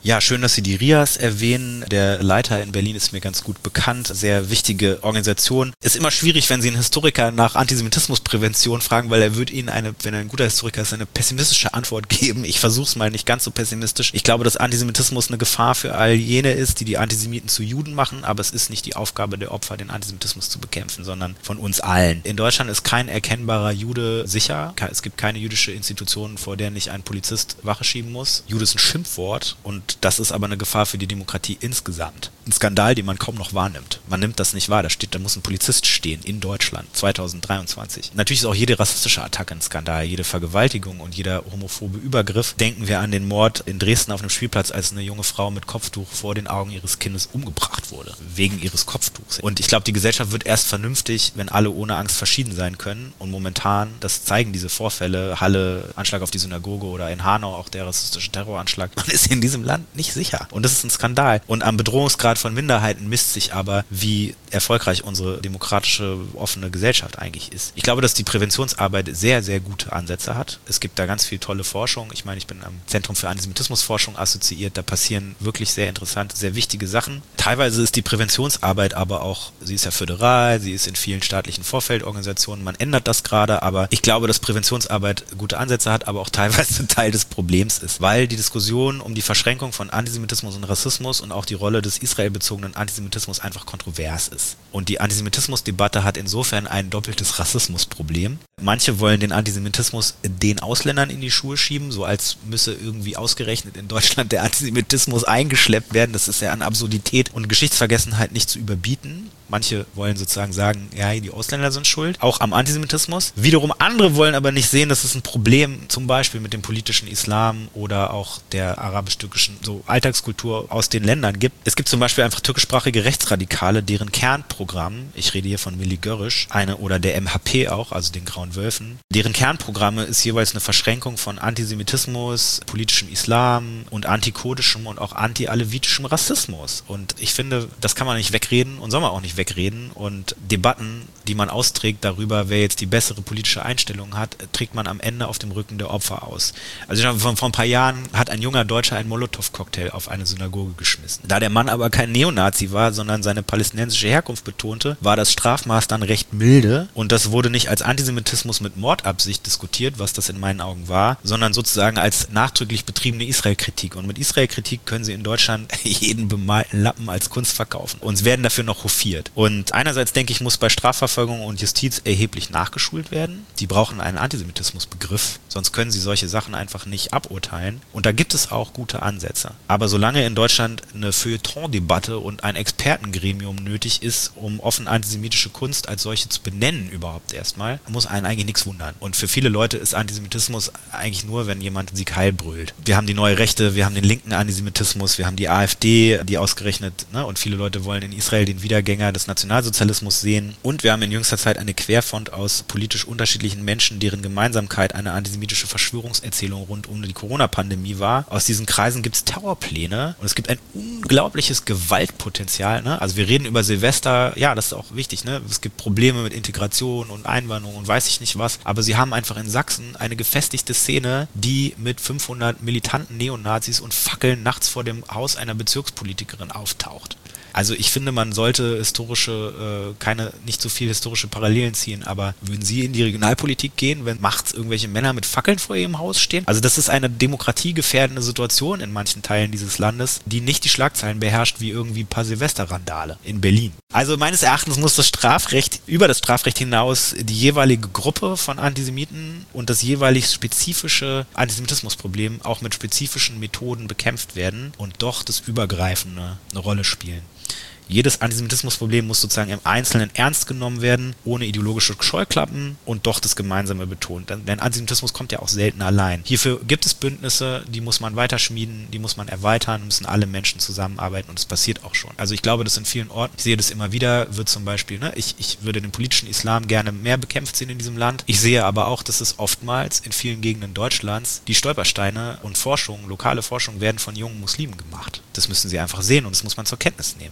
Ja, schön, dass Sie die R I A S erwähnen. Der Leiter in Berlin ist mir ganz gut bekannt. Sehr wichtige Organisation. Ist immer schwierig, wenn Sie einen Historiker nach Antisemitismusprävention fragen, weil er wird Ihnen eine, wenn er ein guter Historiker ist, eine pessimistische Antwort geben. Ich versuche es mal nicht ganz so pessimistisch. Ich glaube, dass Antisemitismus eine Gefahr für all jene ist, die die Antisemiten zu Juden machen, aber es ist nicht die Aufgabe der Opfer, den Antisemitismus zu bekämpfen, sondern von uns allen. In Deutschland ist kein erkennbarer Jude sicher. Es gibt keine jüdische Institution, vor der nicht ein Polizist Wache schieben muss. Jude ist ein Schimpfwort und das ist aber eine Gefahr für die Demokratie insgesamt. Ein Skandal, den man kaum noch wahrnimmt. Man nimmt das nicht wahr. Da steht, da muss ein Polizist stehen in Deutschland zweitausenddreiundzwanzig. Natürlich ist auch jede rassistische Attacke ein Skandal, jede Vergewaltigung und jeder homophobe Übergriff. Denken wir an den Mord in Dresden auf einem Spielplatz, als eine junge Frau mit Kopftuch vor den Augen ihres Kindes umgebracht wurde. Wegen ihres Kopftuchs. Und ich glaube, die Gesellschaft wird erst vernünftig, wenn alle ohne Angst verschieden sein können. Und momentan, das zeigen diese Vorfälle, Halle, Anschlag auf die Synagoge oder in Hanau auch der rassistische Terroranschlag. Man ist in diesem Land nicht sicher. Und das ist ein Skandal. Und am Bedrohungsgrad von Minderheiten misst sich aber, wie erfolgreich unsere demokratische, offene Gesellschaft eigentlich ist. Ich glaube, dass die Präventionsarbeit sehr, sehr gute Ansätze hat. Es gibt da ganz viel tolle Forschung. Ich meine, ich bin am Zentrum für Antisemitismusforschung assoziiert. Da passieren wirklich sehr interessante, sehr wichtige Sachen. Teilweise ist die Präventionsarbeit aber auch, sie ist ja föderal, sie ist in vielen staatlichen Vorfeldorganisationen. Man ändert das gerade, aber ich glaube, dass Präventionsarbeit gute Ansätze hat, aber auch teilweise Teil des Problems ist, weil die Diskussion um die Verschränkung von Antisemitismus und Rassismus und auch die Rolle des israelbezogenen Antisemitismus einfach kontrovers ist. Und die Antisemitismusdebatte hat insofern ein doppeltes Rassismusproblem. Manche wollen den Antisemitismus den Ausländern in die Schuhe schieben, so als müsse irgendwie ausgerechnet in Deutschland der Antisemitismus eingeschleppt werden. Das ist ja an Absurdität und Geschichtsvergessenheit nicht zu überbieten. Manche wollen sozusagen sagen, ja, die Ausländer sind schuld, auch am Antisemitismus. Wiederum andere wollen aber nicht sehen, dass es ein Problem zum Beispiel mit dem politischen Islam oder auch der arabisch-türkischen so Alltagskultur aus den Ländern gibt. Es gibt zum Beispiel einfach türkischsprachige Rechtsradikale, deren Kernprogramm, ich rede hier von Milli Görüş, eine oder der M H P auch, also den Grauen Wölfen, deren Kernprogramme ist jeweils eine Verschränkung von Antisemitismus, politischem Islam und antikodischem und auch anti-alevitischem Rassismus. Und ich finde, das kann man nicht wegreden und soll man auch nicht wegreden. wegreden und Debatten, die man austrägt darüber, wer jetzt die bessere politische Einstellung hat, trägt man am Ende auf dem Rücken der Opfer aus. Also vor, vor ein paar Jahren hat ein junger Deutscher einen Molotow-Cocktail auf eine Synagoge geschmissen. Da der Mann aber kein Neonazi war, sondern seine palästinensische Herkunft betonte, war das Strafmaß dann recht milde und das wurde nicht als Antisemitismus mit Mordabsicht diskutiert, was das in meinen Augen war, sondern sozusagen als nachdrücklich betriebene Israel-Kritik. Und mit Israel-Kritik können sie in Deutschland jeden bemalten Lappen als Kunst verkaufen. Und sie werden dafür noch hofiert. Und einerseits denke ich, muss bei Strafverfolgung und Justiz erheblich nachgeschult werden. Die brauchen einen Antisemitismusbegriff, sonst können sie solche Sachen einfach nicht aburteilen. Und da gibt es auch gute Ansätze. Aber solange in Deutschland eine Feuilleton-Debatte und ein Expertengremium nötig ist, um offen antisemitische Kunst als solche zu benennen überhaupt erstmal, muss einen eigentlich nichts wundern. Und für viele Leute ist Antisemitismus eigentlich nur, wenn jemand Sieg Heil brüllt. Wir haben die neue Rechte, wir haben den linken Antisemitismus, wir haben die AfD, die ausgerechnet, ne, und viele Leute wollen in Israel den Wiedergänger des Nationalsozialismus sehen. Und wir haben in jüngster Zeit eine Querfront aus politisch unterschiedlichen Menschen, deren Gemeinsamkeit eine antisemitische Verschwörungserzählung rund um die Corona-Pandemie war. Aus diesen Kreisen gibt es Terrorpläne und es gibt ein unglaubliches Gewaltpotenzial. Ne? Also wir reden über Silvester, ja, das ist auch wichtig. Ne? Es gibt Probleme mit Integration und Einwanderung und weiß ich nicht was. Aber sie haben einfach in Sachsen eine gefestigte Szene, die mit fünfhundert militanten Neonazis und Fackeln nachts vor dem Haus einer Bezirkspolitikerin auftaucht. Also ich finde, man sollte historische, äh, keine, nicht so viel historische Parallelen ziehen, aber würden Sie in die Regionalpolitik gehen, wenn nachts irgendwelche Männer mit Fackeln vor Ihrem Haus stehen? Also das ist eine demokratiegefährdende Situation in manchen Teilen dieses Landes, die nicht die Schlagzeilen beherrscht wie irgendwie ein paar Silvesterrandale in Berlin. Also meines Erachtens muss das Strafrecht, über das Strafrecht hinaus, die jeweilige Gruppe von Antisemiten und das jeweilig spezifische Antisemitismusproblem auch mit spezifischen Methoden bekämpft werden und doch das Übergreifende eine Rolle spielen. Jedes Antisemitismusproblem muss sozusagen im Einzelnen ernst genommen werden, ohne ideologische Scheuklappen und doch das Gemeinsame betont. Denn Antisemitismus kommt ja auch selten allein. Hierfür gibt es Bündnisse, die muss man weiterschmieden, die muss man erweitern, müssen alle Menschen zusammenarbeiten und es passiert auch schon. Also ich glaube, dass in vielen Orten, ich sehe das immer wieder, wird zum Beispiel, ne, ich, ich würde den politischen Islam gerne mehr bekämpft sehen in diesem Land. Ich sehe aber auch, dass es oftmals in vielen Gegenden Deutschlands die Stolpersteine und Forschung, lokale Forschung werden von jungen Muslimen gemacht. Das müssen sie einfach sehen und das muss man zur Kenntnis nehmen. Aber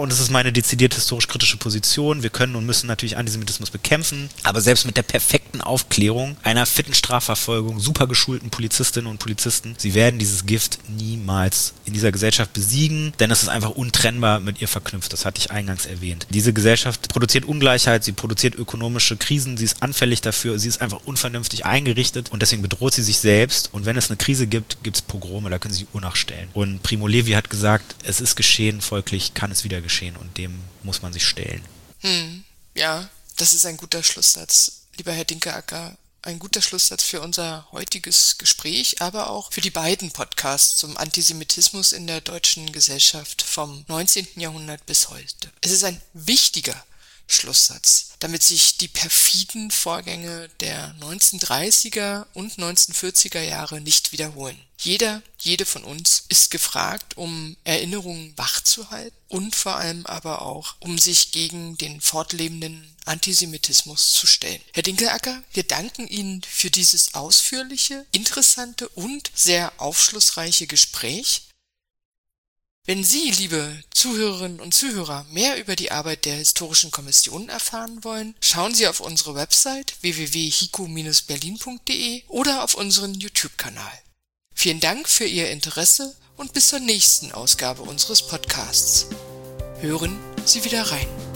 und das ist meine dezidiert historisch-kritische Position, wir können und müssen natürlich Antisemitismus bekämpfen, aber selbst mit der perfekten Aufklärung, einer fitten Strafverfolgung, super geschulten Polizistinnen und Polizisten, sie werden dieses Gift niemals in dieser Gesellschaft besiegen, denn es ist einfach untrennbar mit ihr verknüpft, das hatte ich eingangs erwähnt. Diese Gesellschaft produziert Ungleichheit, sie produziert ökonomische Krisen, sie ist anfällig dafür, sie ist einfach unvernünftig eingerichtet und deswegen bedroht sie sich selbst und wenn es eine Krise gibt, gibt es Pogrome, da können sie die Uhr nachstellen. Und Primo Levi hat gesagt, es ist geschehen, folglich kann es wieder geschehen und dem muss man sich stellen. Hm, ja, das ist ein guter Schlusssatz, lieber Herr Dinkeacker. Ein guter Schlusssatz für unser heutiges Gespräch, aber auch für die beiden Podcasts zum Antisemitismus in der deutschen Gesellschaft vom neunzehnten Jahrhundert bis heute. Es ist ein wichtiger Schlusssatz, damit sich die perfiden Vorgänge der neunzehnhundertdreißiger und neunzehnhundertvierziger Jahre nicht wiederholen. Jeder, jede von uns ist gefragt, um Erinnerungen wachzuhalten und vor allem aber auch, um sich gegen den fortlebenden Antisemitismus zu stellen. Herr Dinkeacker, wir danken Ihnen für dieses ausführliche, interessante und sehr aufschlussreiche Gespräch. Wenn Sie, liebe Zuhörerinnen und Zuhörer, mehr über die Arbeit der Historischen Kommission erfahren wollen, schauen Sie auf unsere Website w w w punkt hico Bindestrich berlin punkt de oder auf unseren YouTube-Kanal. Vielen Dank für Ihr Interesse und bis zur nächsten Ausgabe unseres Podcasts. Hören Sie wieder rein.